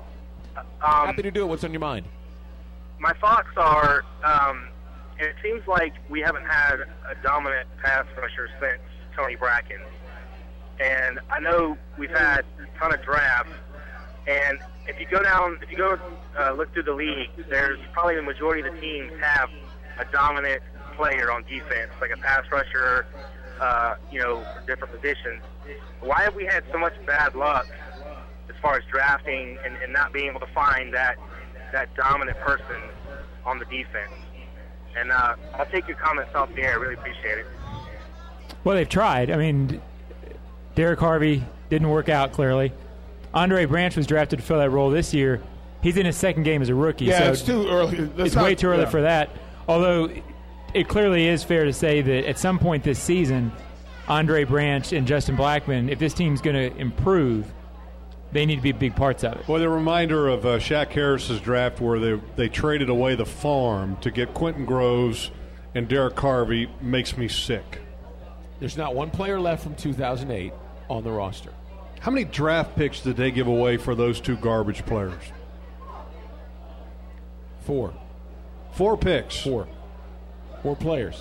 Happy to do it. What's on your mind? My thoughts are, it seems like we haven't had a dominant pass rusher since Tony Bracken. And I know we've had a ton of drafts. And if you go look through the league, there's probably the majority of the teams have a dominant player on defense, like a pass rusher, for different positions. Why have we had so much bad luck as far as drafting and not being able to find that dominant person on the defense? And I'll take your comments off the air. I really appreciate it. Well, they've tried. I mean, Derek Harvey didn't work out, clearly. Andre Branch was drafted to fill that role this year. He's in his second game as a rookie. Yeah, so it's too early. It's way too early for that. Although it clearly is fair to say that at some point this season, Andre Branch and Justin Blackmon, if this team's going to improve, they need to be big parts of it. Well, the reminder of Shaq Harris's draft where they traded away the farm to get Quentin Groves and Derek Harvey makes me sick. There's not one player left from 2008 on the roster. How many draft picks did they give away for those two garbage players? 4. 4 picks. 4 players.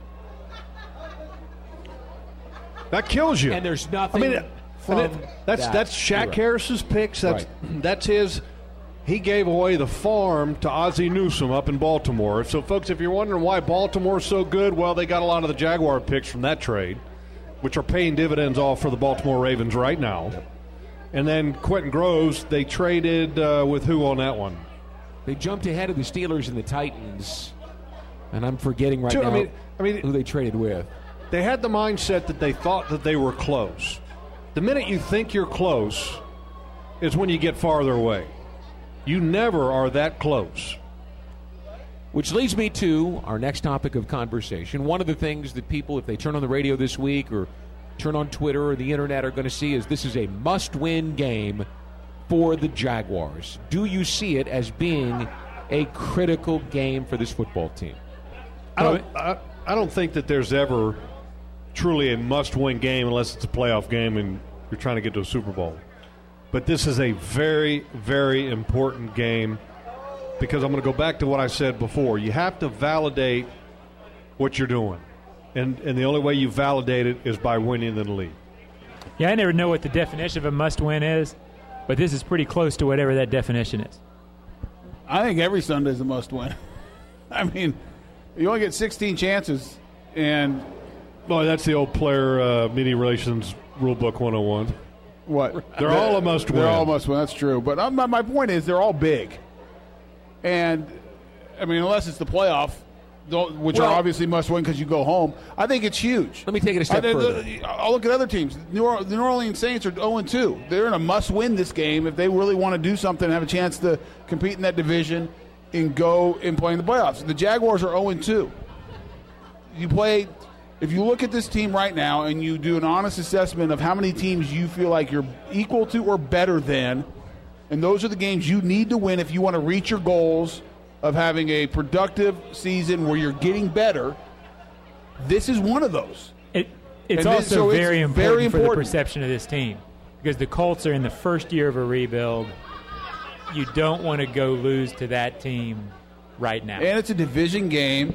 That kills you. And there's nothing. That's Shaq Harris's picks. That's his. He gave away the farm to Ozzie Newsome up in Baltimore. So, folks, if you're wondering why Baltimore's so good, well, they got a lot of the Jaguar picks from that trade, which are paying dividends off for the Baltimore Ravens right now. Yep. And then Quentin Groves, they traded with who on that one? They jumped ahead of the Steelers and the Titans, and I'm forgetting now who they traded with. They had the mindset that they thought that they were close. The minute you think you're close is when you get farther away. You never are that close. Which leads me to our next topic of conversation. One of the things that people, if they turn on the radio this week or turn on Twitter or the internet, are going to see is this is a must-win game for the Jaguars. Do you see it as being a critical game for this football team? I don't think that there's ever truly a must-win game unless it's a playoff game and you're trying to get to a Super Bowl. But this is a very, very important game because I'm going to go back to what I said before. You have to validate what you're doing. And the only way you validate it is by winning the league. Yeah, I never know what the definition of a must-win is, but this is pretty close to whatever that definition is. I think every Sunday is a must-win. I mean, you only get 16 chances, and... Well, that's the old player media relations rule book 101. What? They're all a must-win. They're all a must-win, that's true. But my point is they're all big. And, I mean, unless it's the playoff, which are obviously must-win because you go home, I think it's huge. Let me take it a step further. I'll look at other teams. The New Orleans Saints are 0-2. They're in a must-win this game if they really want to do something and have a chance to compete in that division and go and play in the playoffs. The Jaguars are 0-2. If you look at this team right now and you do an honest assessment of how many teams you feel like you're equal to or better than, and those are the games you need to win if you want to reach your goals of having a productive season where you're getting better, this is one of those. It's also very important for the perception of this team because the Colts are in the first year of a rebuild. You don't want to go lose to that team right now. And it's a division game.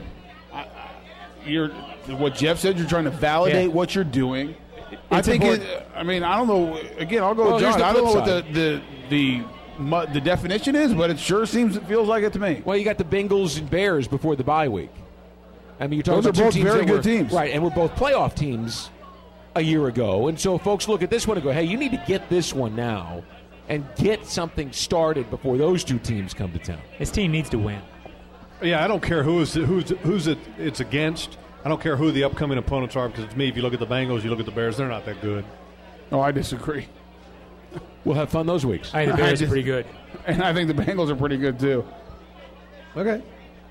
What Jeff said, you're trying to validate what you're doing. I don't know. Again, I'll go with John. I don't know what the definition is, but it feels like it to me. Well, you got the Bengals and Bears before the bye week. I mean, you're talking those about are two both teams very good teams, right? And we're both playoff teams a year ago, and so folks look at this one and go, "Hey, you need to get this one now and get something started before those two teams come to town." This team needs to win. Yeah, I don't care who's it's against. I don't care who the upcoming opponents are because to me, if you look at the Bengals, you look at the Bears, they're not that good. No, I disagree. We'll have fun those weeks. I think the Bears are pretty good. And I think the Bengals are pretty good, too. Okay.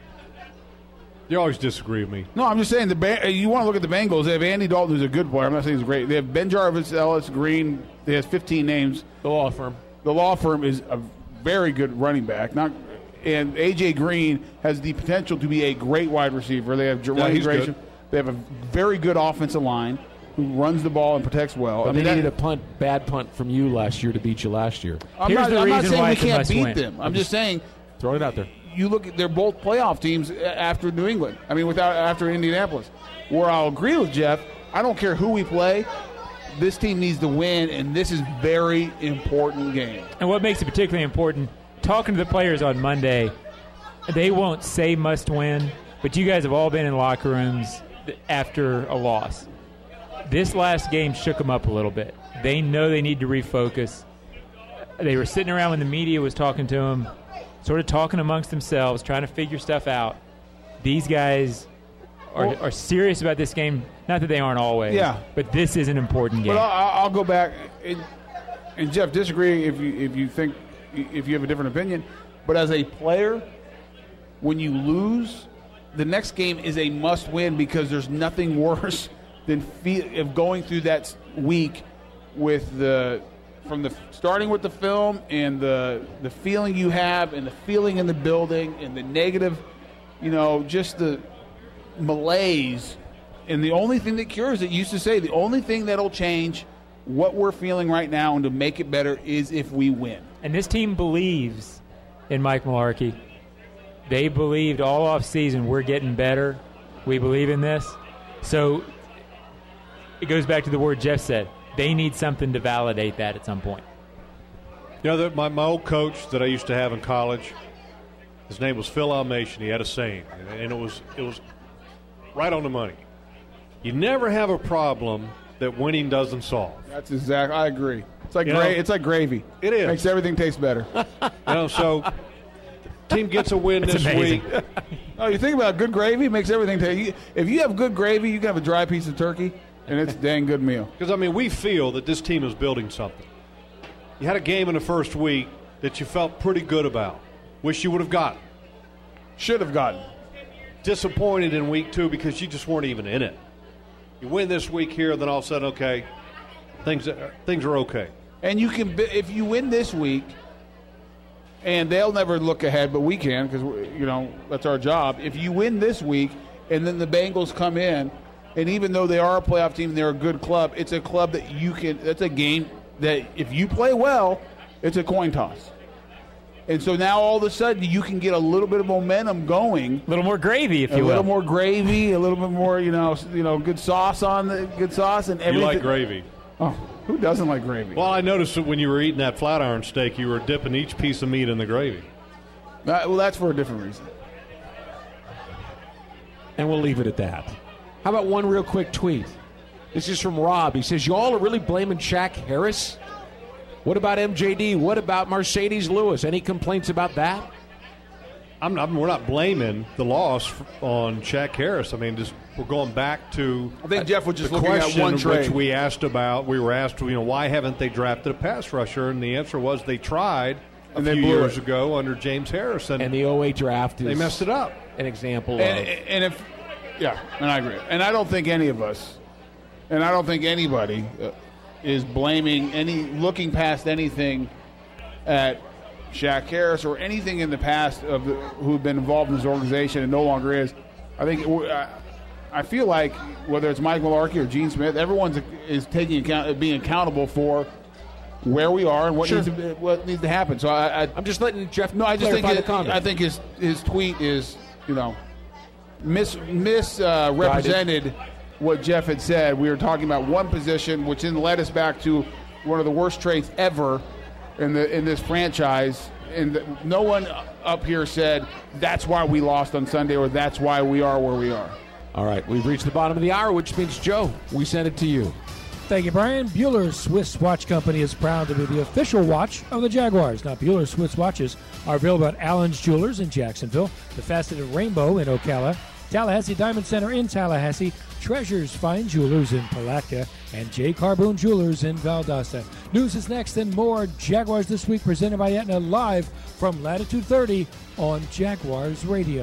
You always disagree with me. No, I'm just saying, you want to look at the Bengals. They have Andy Dalton, who's a good player. I'm not saying he's great. They have Ben Jarvis, Ellis, Green. They have 15 names. The law firm. The law firm is a very good running back. And A.J. Green has the potential to be a great wide receiver. They have Jermaine Gresham. They have a very good offensive line who runs the ball and protects well. But they needed a bad punt from you last year to beat you last year. I'm not saying we can't beat them. I'm just saying. Throw it out there. You look, they're both playoff teams after New England. I mean, after Indianapolis. Where I'll agree with Jeff, I don't care who we play. This team needs to win, and this is a very important game. And what makes it particularly important, talking to the players on Monday, they won't say must win, but you guys have all been in locker rooms after a loss. This last game shook them up a little bit. They know they need to refocus. They were sitting around when the media was talking to them, sort of talking amongst themselves, trying to figure stuff out. These guys are serious about this game. Not that they aren't always, but this is an important game. But I'll go back, and Jeff, disagree if you have a different opinion. But as a player, when you lose, the next game is a must-win because there's nothing worse than going through that week with starting with the film and the feeling you have and the feeling in the building and the negative, just the malaise. And the only thing that cures it, used to say, the only thing that'll change what we're feeling right now and to make it better is if we win. And this team believes in Mike Mularkey. They believed all off season we're getting better. We believe in this. So it goes back to the word Jeff said. They need something to validate that at some point. You know, my old coach that I used to have in college, his name was Phil Almation. He had a saying, and it was right on the money. You never have a problem that winning doesn't solve. That's exact. I agree. It's like it's like gravy. It is. Makes everything taste better. So team gets a win this week. Oh, you think about good gravy makes everything taste. If you have good gravy, you can have a dry piece of turkey, and it's a dang good meal. Because we feel that this team is building something. You had a game in the first week that you felt pretty good about. Wish you would have gotten. Should have gotten. Disappointed in week 2 because you just weren't even in it. You win this week here, then all of a sudden, okay, things are okay. And you can, if you win this week, and they'll never look ahead, but we can because that's our job. If you win this week, and then the Bengals come in, and even though they are a playoff team, they're a good club. It's a club that you can. That's a game that if you play well, it's a coin toss. And so now all of a sudden you can get a little bit of momentum going. A little more gravy, if you will. A little more gravy, a little bit more, good sauce on the good sauce and everything. You like gravy? Oh, who doesn't like gravy? Well, I noticed that when you were eating that flat iron steak, you were dipping each piece of meat in the gravy. Well, that's for a different reason. And we'll leave it at that. How about one real quick tweet? This is from Rob. He says, y'all are really blaming Shaq Harris? What about MJD? What about Mercedes Lewis? Any complaints about that? We're not blaming the loss on Shaq Harris. We're going back to I think Jeff was just the looking at question one trade. which we asked about. We were asked, why haven't they drafted a pass rusher? And the answer was they tried a few years ago under James Harrison. And the 08 draft they messed it up. An example and I agree. And I don't think any of us, and I don't think anybody is blaming looking past anything at Shaq Harris or anything in the past of who've been involved in this organization and no longer is. I feel like whether it's Mike Mularkey or Gene Smith, everyone is taking being accountable for where we are and what needs to happen. So I'm just letting Jeff. No, I just think the comment. I think his tweet is misrepresented what Jeff had said. We were talking about one position, which then led us back to one of the worst trades ever in this franchise. And no one up here said that's why we lost on Sunday or that's why we are where we are. All right, we've reached the bottom of the hour, which means, Joe, we send it to you. Thank you, Brian. Bueller's Swiss Watch Company is proud to be the official watch of the Jaguars. Now, Bueller's Swiss watches are available at Allen's Jewelers in Jacksonville, the Faceted Rainbow in Ocala, Tallahassee Diamond Center in Tallahassee, Treasures Fine Jewelers in Palatka, and J. Carboon Jewelers in Valdosta. News is next and more. Jaguars This Week presented by Aetna live from Latitude 30 on Jaguars Radio.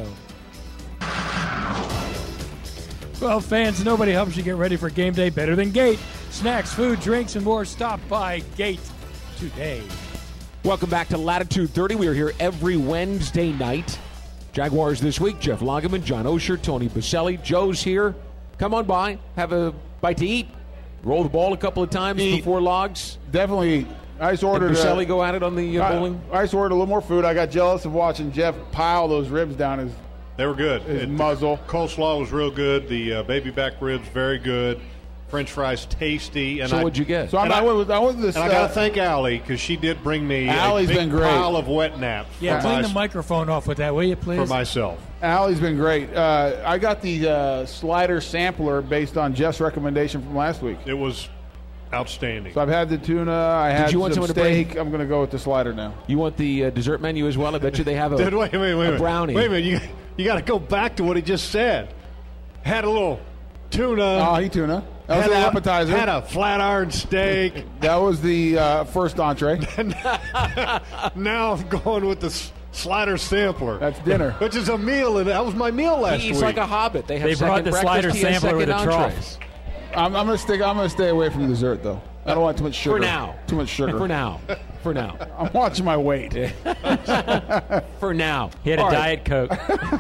Well, fans, nobody helps you get ready for game day better than Gate. Snacks, food, drinks, and more. Stop by Gate today. Welcome back to Latitude 30. We are here every Wednesday night. Jaguars This Week, Jeff Lageman, John Osher, Tony Baselli. Joe's here. Come on by, have a bite to eat. Roll the ball a couple of times before logs. Definitely. I just ordered. Baselli go at it on the bowling. I just ordered a little more food. I got jealous of watching Jeff pile those ribs down his. They were good. His muzzle. Coleslaw was real good. The baby back ribs very good. French fries tasty. And so what'd you get? So I went with this. And I got to thank Allie because she did bring me Allie's a big been great. pile of wet naps. Yeah, clean the microphone off with that, will you, please? For myself. Allie's been great. I got the slider sampler based on Jeff's recommendation from last week. It was outstanding. So I've had the tuna. I had some steak. I'm going to go with the slider now. You want the dessert menu as well? I bet you they have a, wait a brownie. Wait a minute. You got to go back to what he just said. Had a little tuna. Oh, he tuna. That was the appetizer. Had a flat iron steak. That was the first entree. Now I'm going with the slider sampler. That's dinner. Which is a meal, and that was my meal last week. He's like a hobbit. They brought the slider sampler with a trough. I'm gonna stay away from dessert though. I don't want too much sugar. For now. Too much sugar. For now. I'm watching my weight. For now. He had a Diet Coke.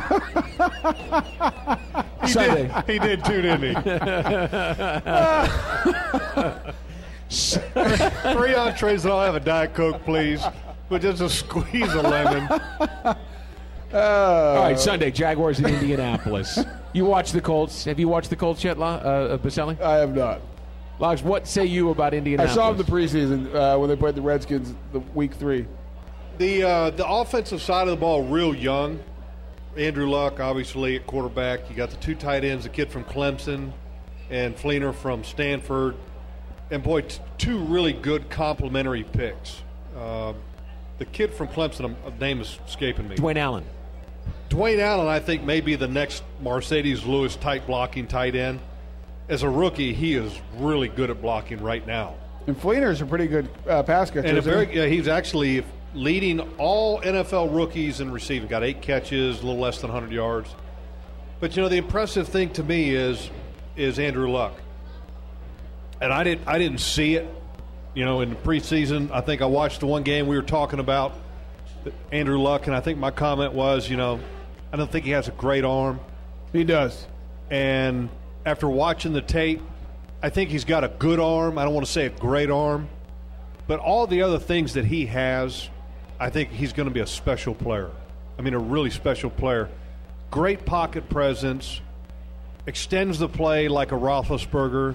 He did too, didn't he? 3 entrees and I'll have a Diet Coke, please. With just a squeeze of lemon. All right, Sunday, Jaguars in Indianapolis. You watch the Colts. Have you watched the Colts yet, Baselli? I have not. Logs, what say you about Indianapolis? I saw them the preseason when they played the Redskins the week 3. The offensive side of the ball real young. Andrew Luck, obviously, at quarterback. You got the 2 tight ends, a kid from Clemson and Fleener from Stanford. And, boy, 2 really good complementary picks. The kid from Clemson, the name is escaping me. Dwayne Allen. Dwayne Allen, I think, may be the next Mercedes Lewis type blocking tight end. As a rookie, he is really good at blocking right now. And Fleener's a pretty good pass catcher. And he's actually leading all NFL rookies in receiving. Got 8 catches, a little less than 100 yards. But, the impressive thing to me is Andrew Luck. And I didn't see it, in the preseason. I think I watched the one game we were talking about, Andrew Luck, and I think my comment was, I don't think he has a great arm. He does. And after watching the tape, I think he's got a good arm. I don't want to say a great arm. But all the other things that he has, I think he's going to be a special player. I mean, a really special player. Great pocket presence, extends the play like a Roethlisberger,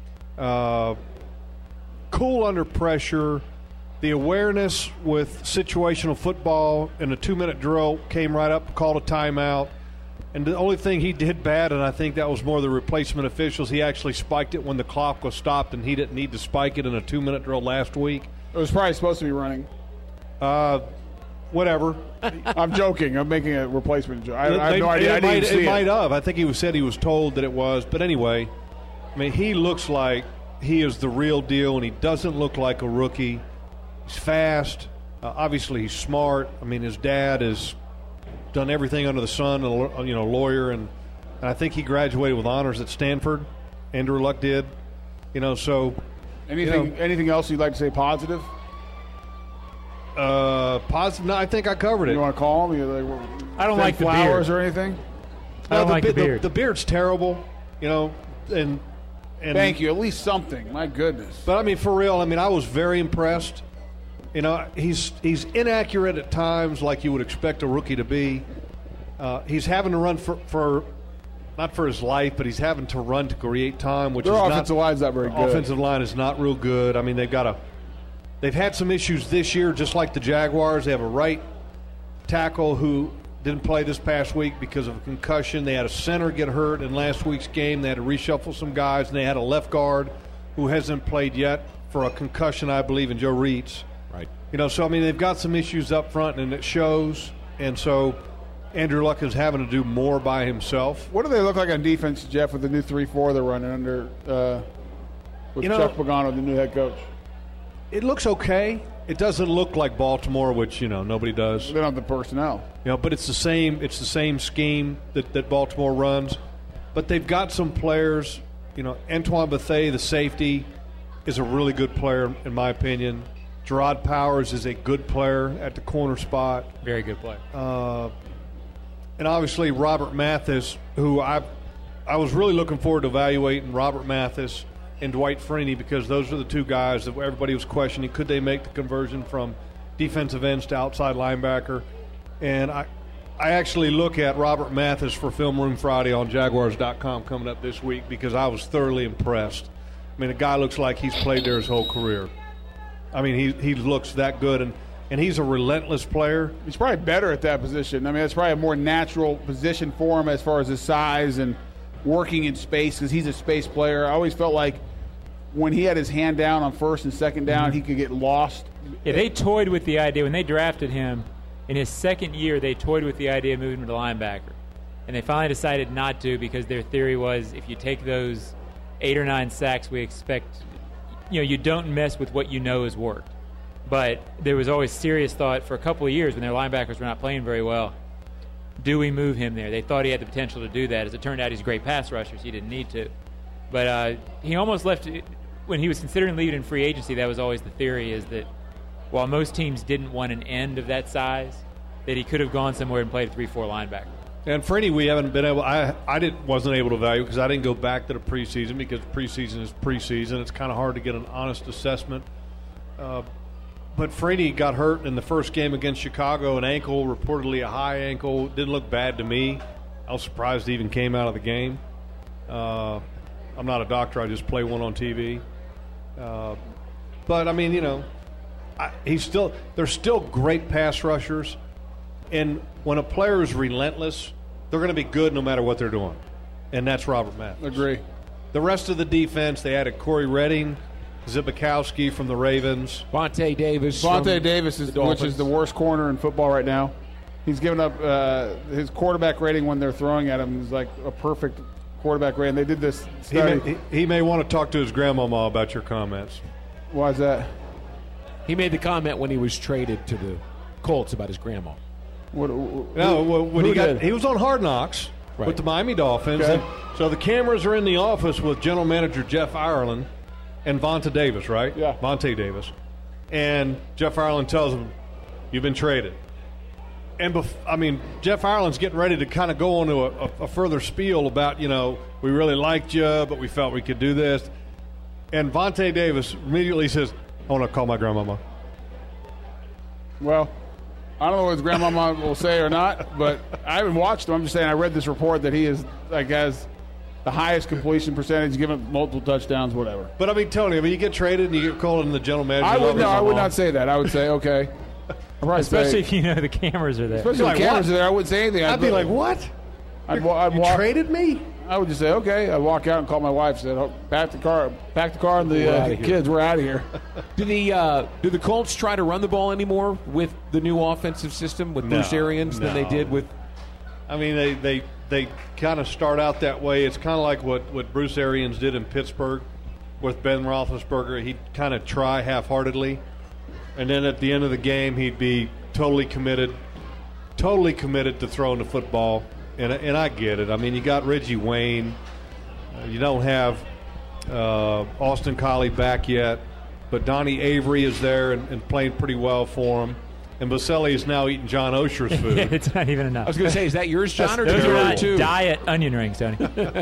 cool under pressure. The awareness with situational football in a 2-minute drill came right up, called a timeout. And the only thing he did bad, and I think that was more the replacement officials, he actually spiked it when the clock was stopped, and he didn't need to spike it in a 2-minute drill last week. It was probably supposed to be running. Whatever. I'm joking. I'm making a replacement joke. I have no idea. I didn't see it. It might have. I think he said he was told that it was. But anyway, I mean, he looks like he is the real deal, and he doesn't look like a rookie. He's fast. Obviously, he's smart. I mean, his dad has done everything under the sun, lawyer, and I think he graduated with honors at Stanford. Andrew Luck did. So anything else you'd like to say positive? Positive? No, I think I covered it. You want to call him? I don't like the flowers beard or anything. I don't like the beard. The beard's terrible. And thank you. At least something. My goodness. But I mean, for real. I mean, I was very impressed. He's inaccurate at times, like you would expect a rookie to be. He's having to run for not for his life, but he's having to run to create time. Which their is offensive line's not very good. Offensive line is not real good. I mean, they've had some issues this year, just like the Jaguars. They have a right tackle who didn't play this past week because of a concussion. They had a center get hurt in last week's game. They had to reshuffle some guys, and they had a left guard who hasn't played yet for a concussion, I believe, in Joe Reitz. Right. So, I mean, they've got some issues up front, and it shows. And so Andrew Luck is having to do more by himself. What do they look like on defense, Jeff, with the new 3-4 they're running under with Chuck Pagano, the new head coach? It looks okay. It doesn't look like Baltimore, which, nobody does. They don't have the personnel. But it's the same scheme that Baltimore runs. But they've got some players. Antoine Bethea, the safety, is a really good player, in my opinion. Gerard Powers is a good player at the corner spot. Very good player. And obviously Robert Mathis, who I was really looking forward to evaluating Robert Mathis and Dwight Freeney, because those are the two guys that everybody was questioning. Could they make the conversion from defensive ends to outside linebacker? And I actually look at Robert Mathis for Film Room Friday on Jaguars.com coming up this week, because I was thoroughly impressed. I mean, the guy looks like he's played there his whole career. I mean, he looks that good, and he's a relentless player. He's probably better at that position. I mean, it's probably a more natural position for him as far as his size and working in space, because he's a space player. I always felt like when he had his hand down on first and second down, he could get lost. Yeah, they toyed with the idea when they drafted him. In his second year, they toyed with the idea of moving him to linebacker. And they finally decided not to, because their theory was if you take those 8 or 9 sacks, we expect, you don't mess with what has worked. But there was always serious thought for a couple of years when their linebackers were not playing very well. Do we move him there? They thought he had the potential to do that. As it turned out, he's a great pass rusher, so he didn't need to. But he almost left when he was considering leaving in free agency. That was always the theory, is that while most teams didn't want an end of that size, that he could have gone somewhere and played a 3-4 linebacker. And Freeney, we haven't been able. Wasn't able to evaluate because I didn't go back to the preseason, because preseason is preseason. It's kind of hard to get an honest assessment. But Freeney got hurt in the first game against Chicago, an ankle, reportedly a high ankle. Didn't look bad to me. I was surprised he even came out of the game. I'm not a doctor. I just play one on TV. But, I mean, you know, they're still great pass rushers. And when a player is relentless, they're going to be good no matter what they're doing. And that's Robert Mathis. Agree. The rest of the defense, they added Corey Redding, Zibikowski from the Ravens. Vontae Davis. Vontae Davis, which is the worst corner in football right now. He's given up his quarterback rating when they're throwing at him is like a perfect quarterback rating. They did this study. He may want to talk to his grandmama about your comments. Why is that? He made the comment when he was traded to the Colts about his grandma. He was on Hard Knocks with the Miami Dolphins. Okay. And so the cameras are in the office with general manager Jeff Ireland and Vontae Davis, right? Yeah. Vontae Davis. And Jeff Ireland tells him, you've been traded. And, Jeff Ireland's getting ready to kind of go on to a further spiel about, you know, we really liked you, but we felt we could do this. And Vontae Davis immediately says, I want to call my grandmama. Well, I don't know what his grandmama will say or not, but I haven't watched him. I'm just saying I read this report that he is, has the highest completion percentage, given multiple touchdowns, whatever. But, Tony, you get traded and you get called in the general manager. I would not say that. I would say, okay. Especially if you know the cameras are there. Especially if the cameras are there, I wouldn't say anything. I'd be like, what? You traded me? I would just say, okay. I'd walk out and call my wife and say, oh, pack the car and the kids, we're out of here. Do the Colts try to run the ball anymore with the new offensive system with Bruce Arians than they did with? They kind of start out that way. It's kind of like what Bruce Arians did in Pittsburgh with Ben Roethlisberger. He'd kind of try half-heartedly, and then at the end of the game, he'd be totally committed to throwing the football. And I get it. You got Reggie Wayne. You don't have Austin Collie back yet, but Donnie Avery is there and playing pretty well for him. And Boselli is now eating John Osher's food. It's not even enough. I was going to say, is that yours, John, or those are not too? Diet onion rings, Tony.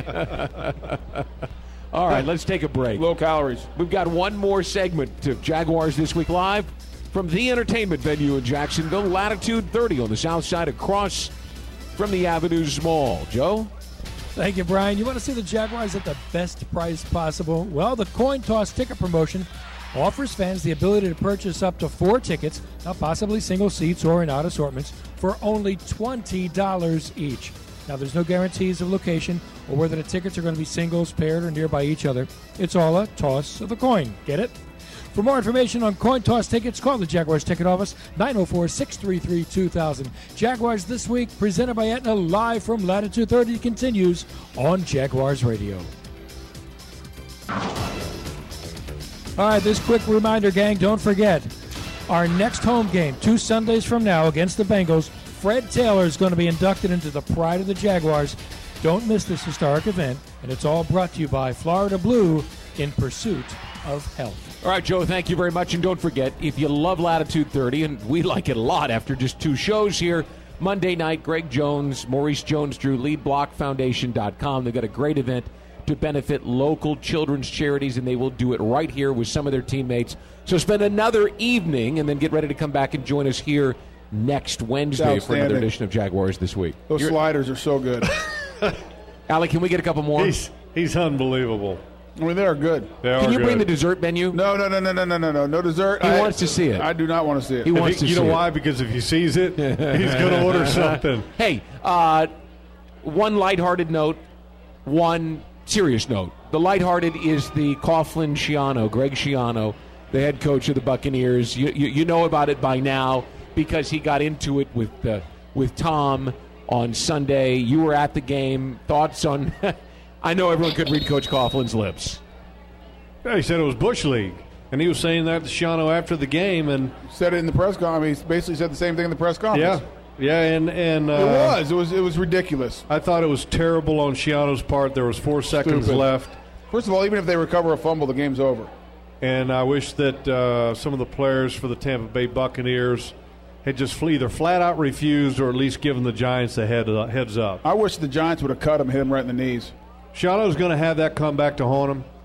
All right, let's take a break. Low calories. We've got one more segment of Jaguars This Week Live from the entertainment venue in Jacksonville, Latitude 30 on the south side across from the Avenues Mall. Joe? Thank you, Brian. You want to see the Jaguars at the best price possible? Well, the Coin Toss ticket promotion offers fans the ability to purchase up to 4 tickets, now possibly single seats or in odd assortments, for only $20 each. Now, there's no guarantees of location or whether the tickets are going to be singles, paired, or nearby each other. It's all a toss of a coin. Get it? For more information on Coin Toss tickets, call the Jaguars ticket office, 904-633-2000. Jaguars This Week, presented by Aetna, live from Latitude 30, continues on Jaguars Radio. All right, this quick reminder, gang, don't forget, our next home game, 2 Sundays from now against the Bengals, Fred Taylor is going to be inducted into the Pride of the Jaguars. Don't miss this historic event, and it's all brought to you by Florida Blue, in pursuit of health. All right, Joe, thank you very much. And don't forget, if you love Latitude 30, and we like it a lot after just 2 shows here, Monday night, Greg Jones, Maurice Jones-Drew, LeadBlockFoundation.com. They've got a great event to benefit local children's charities, and they will do it right here with some of their teammates. So spend another evening and then get ready to come back and join us here next Wednesday for another edition of Jaguars This Week. Those sliders are so good. Alec, can we get a couple more? He's unbelievable. They are good. Can you bring the dessert menu? No. No dessert. He wants to see it. I do not want to see it. He wants to see it. You know why? Because if he sees it, he's going to order something. Hey, one lighthearted note, one serious note. The lighthearted is the Coughlin Schiano, Greg Schiano, the head coach of the Buccaneers. You know about it by now because he got into it with Tom on Sunday. You were at the game. Thoughts on... I know everyone could read Coach Coughlin's lips. Yeah, he said it was Bush League, and he was saying that to Schiano after the game, and said it in the press conference. He basically said the same thing in the press conference. Yeah, and it was ridiculous. I thought it was terrible on Schiano's part. There was 4 seconds left. First of all, even if they recover a fumble, the game's over. And I wish that some of the players for the Tampa Bay Buccaneers had just either flat out refused or at least given the Giants a heads up. I wish the Giants would have cut him, hit him right in the knees. Schiano's going to have that come back to haunt him.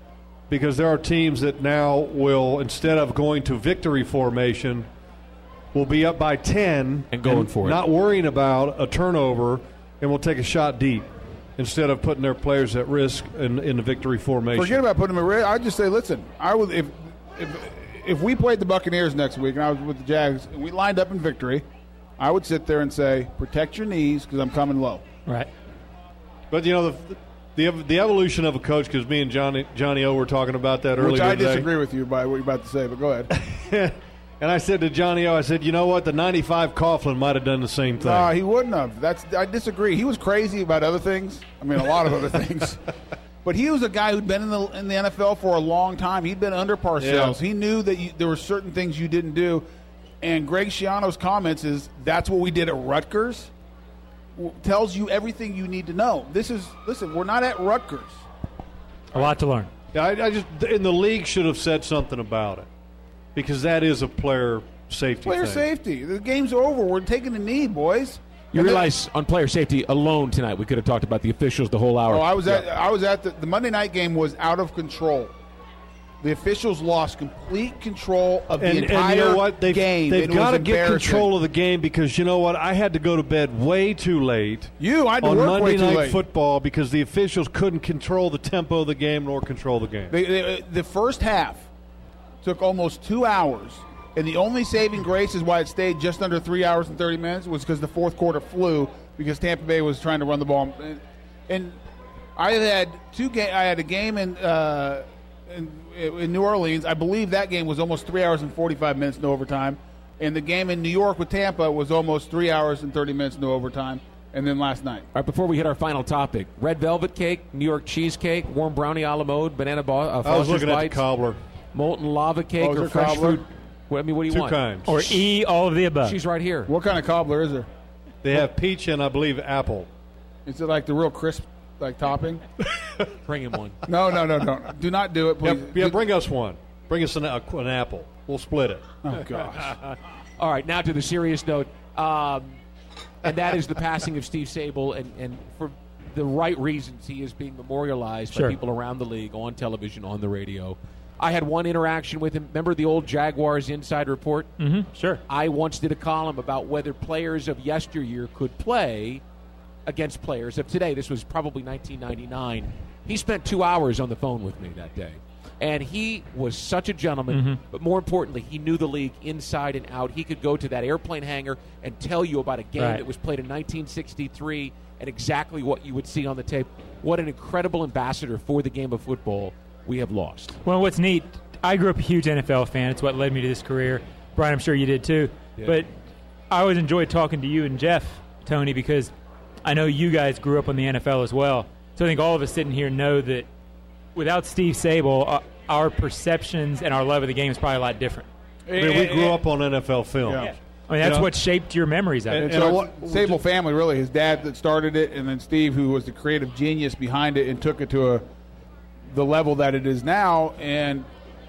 because there are teams that now will, instead of going to victory formation, will be up by 10 and going for it, not worrying about a turnover, and will take a shot deep instead of putting their players at risk in the victory formation. Forget about putting them at risk. I'd just say, listen, I would if we played the Buccaneers next week and I was with the Jags and we lined up in victory, I would sit there and say, protect your knees because I'm coming low. Right. But, the evolution of a coach, because me and Johnny O were talking about that earlier today. Which I today. disagree with you by what you're about to say, but go ahead. And I said to Johnny O, I said, you know what? The 95 Coughlin might have done the same thing. No, he wouldn't have. I disagree. He was crazy about other things. I mean, a lot of other things. But he was a guy who'd been in the NFL for a long time. He'd been under Parcells. Yeah. He knew that there were certain things you didn't do. And Greg Schiano's comments is, that's what we did at Rutgers. Tells you everything you need to know. Listen, we're not at Rutgers. A lot to learn. Yeah, I just, and the league should have said something about it, because that is a player safety thing. Safety. The game's over. We're taking a knee, boys. You realize on player safety alone tonight, we could have talked about the officials the whole hour. Oh, I was at the Monday night game was out of control. The officials lost complete control of the entire game. They've got to get control of the game, because you know what? I had to go to bed way too late I had to on work Monday way too Night late. Football, because the officials couldn't control the tempo of the game nor control the game. The first half took almost 2 hours, and the only saving grace is why it stayed just under 3 hours and 30 minutes was because the fourth quarter flew, because Tampa Bay was trying to run the ball. And I had a game in New Orleans. I believe that game was almost 3 hours and 45 minutes, no overtime. And the game in New York with Tampa was almost 3 hours and 30 minutes, no overtime. And then last night. All right, before we hit our final topic, red velvet cake, New York cheesecake, warm brownie a la mode, banana I was looking at the cobbler. Molten lava cake, or fresh cobbler? fruit. What do you Two want? kinds. Or all of the above. She's right here. What kind of cobbler is there? They have peach and, I believe, apple. Is it like the real crisp topping? Bring him one. No. Do not do it, please. Yeah, bring us one. Bring us an apple. We'll split it. Oh, gosh. All right, now to the serious note. And that is the passing of Steve Sable, and for the right reasons, he is being memorialized by people around the league, on television, on the radio. I had one interaction with him. Remember the old Jaguars Inside Report? Mm-hmm. Sure. I once did a column about whether players of yesteryear could play against players of today. This was probably 1999. He spent 2 hours on the phone with me that day. And he was such a gentleman, but more importantly, he knew the league inside and out. He could go to that airplane hangar and tell you about a game that was played in 1963 and exactly what you would see on the tape. What an incredible ambassador for the game of football we have lost. Well, what's neat, I grew up a huge NFL fan. It's what led me to this career. Brian, I'm sure you did too. Yeah. But I always enjoyed talking to you and Jeff, Tony, because I know you guys grew up on the NFL as well. So I think all of us sitting here know that without Steve Sable, our perceptions and our love of the game is probably a lot different. We grew up on NFL films. Yeah. I mean, that's what shaped your memories of it. Sable family, really, his dad that started it, and then Steve, who was the creative genius behind it and took it to the level that it is now, and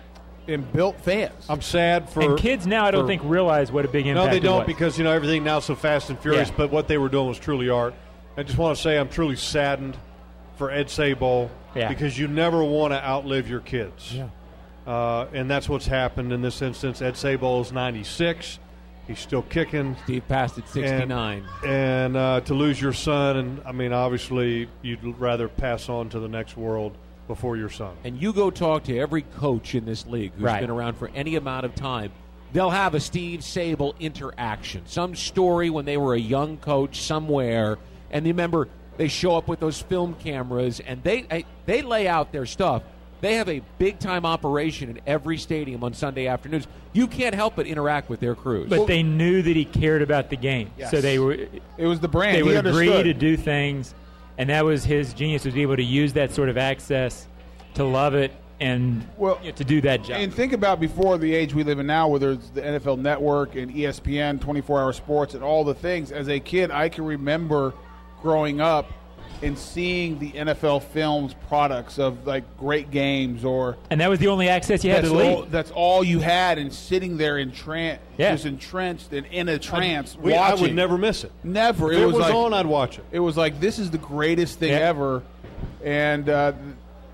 built fans. I'm sad for... And kids now, I don't think, realize what a big impact No, they don't, was. because, everything now is so fast and furious, but what they were doing was truly art. I just want to say I'm truly saddened for Ed Sable, because you never want to outlive your kids. Yeah. And that's what's happened in this instance. Ed Sable is 96. He's still kicking. Steve passed at 69. And to lose your son, and I mean, obviously, you'd rather pass on to the next world before your son. And you go talk to every coach in this league who's been around for any amount of time. They'll have a Steve Sable interaction, some story when they were a young coach somewhere. And remember, they show up with those film cameras, and they lay out their stuff. They have a big-time operation in every stadium on Sunday afternoons. You can't help but interact with their crews. But they knew that he cared about the game. Yes. So they were. It was the brand. They He would agree understood. to do things, and that was his genius, was able to use that sort of access to love it and to do that job. And think about before the age we live in now, whether it's the NFL Network and ESPN, 24-hour sports, and all the things. As a kid, I can remember growing up and seeing the NFL films products of great games, and that was the only access you had to the league. That's all you had, and sitting there just entrenched and in a trance. I would never miss it. Never. If it was on, I'd watch it. It was like, this is the greatest thing ever, and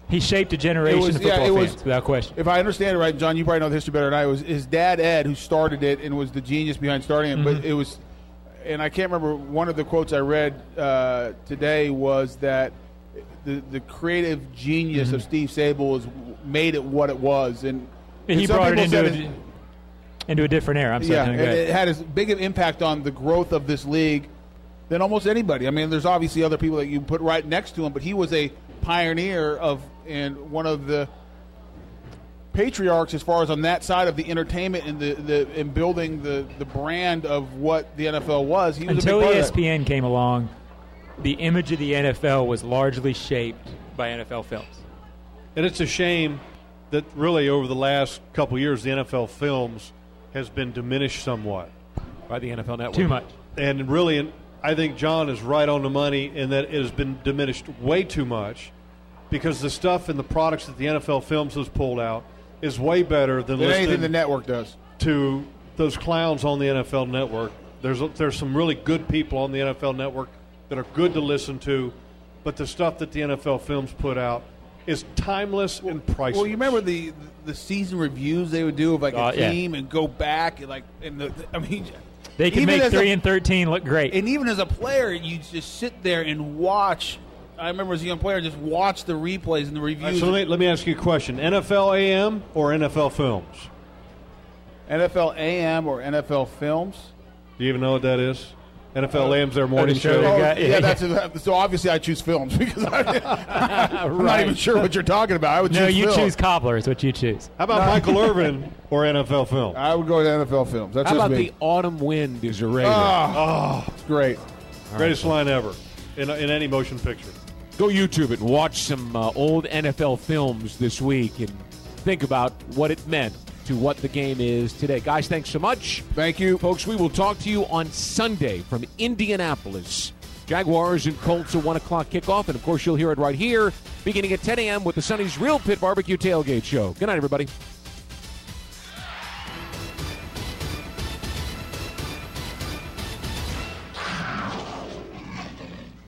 He shaped a generation of football fans, without question. If I understand it right, John, you probably know the history better than I. It was his dad, Ed, who started it and was the genius behind starting it. But it was, and I can't remember, one of the quotes I read today was that the creative genius of Steve Sabol made it what it was. And he brought it into a different era. I'm sorry. Yeah, and it had as big an impact on the growth of this league than almost anybody. I mean, there's obviously other people that you put right next to him, but he was a pioneer and one of the patriarchs as far as on that side of the entertainment and in building the brand of what the NFL was. He was until a big part of ESPN came along, the image of the NFL was largely shaped by NFL films. And it's a shame that really over the last couple of years the NFL films has been diminished somewhat by the NFL Network. Too much. And really, I think John is right on the money in that it has been diminished way too much, because the stuff and the products that the NFL Films has pulled out is way better than anything the network does to those clowns on the NFL Network. There's some really good people on the NFL Network that are good to listen to, but the stuff that the NFL Films put out is timeless and priceless. Well, you remember the season reviews they would do of like a team and go back and they can make 3-13 look great. And even as a player, you just sit there and watch. I remember as a young player, just watch the replays and the reviews. Right, so let me ask you a question: NFL AM or NFL Films? NFL AM or NFL Films? Do you even know what that is? NFL AM's their morning show. So obviously I choose Films because I'm not even sure what you're talking about. I would choose you Films. choose Cobbler is what you choose. How about Michael Irvin or NFL Films? I would go to NFL Films. That's How just about me. the Autumn Wind is a Raider? It's great. Greatest line ever in any motion picture. Go YouTube it and watch some old NFL films this week and think about what it meant to what the game is today. Guys, thanks so much. Thank you. Folks, we will talk to you on Sunday from Indianapolis. Jaguars and Colts, a 1 o'clock kickoff. And, of course, you'll hear it right here beginning at 10 a.m. with the Sonny's Real Pit Barbecue Tailgate Show. Good night, everybody.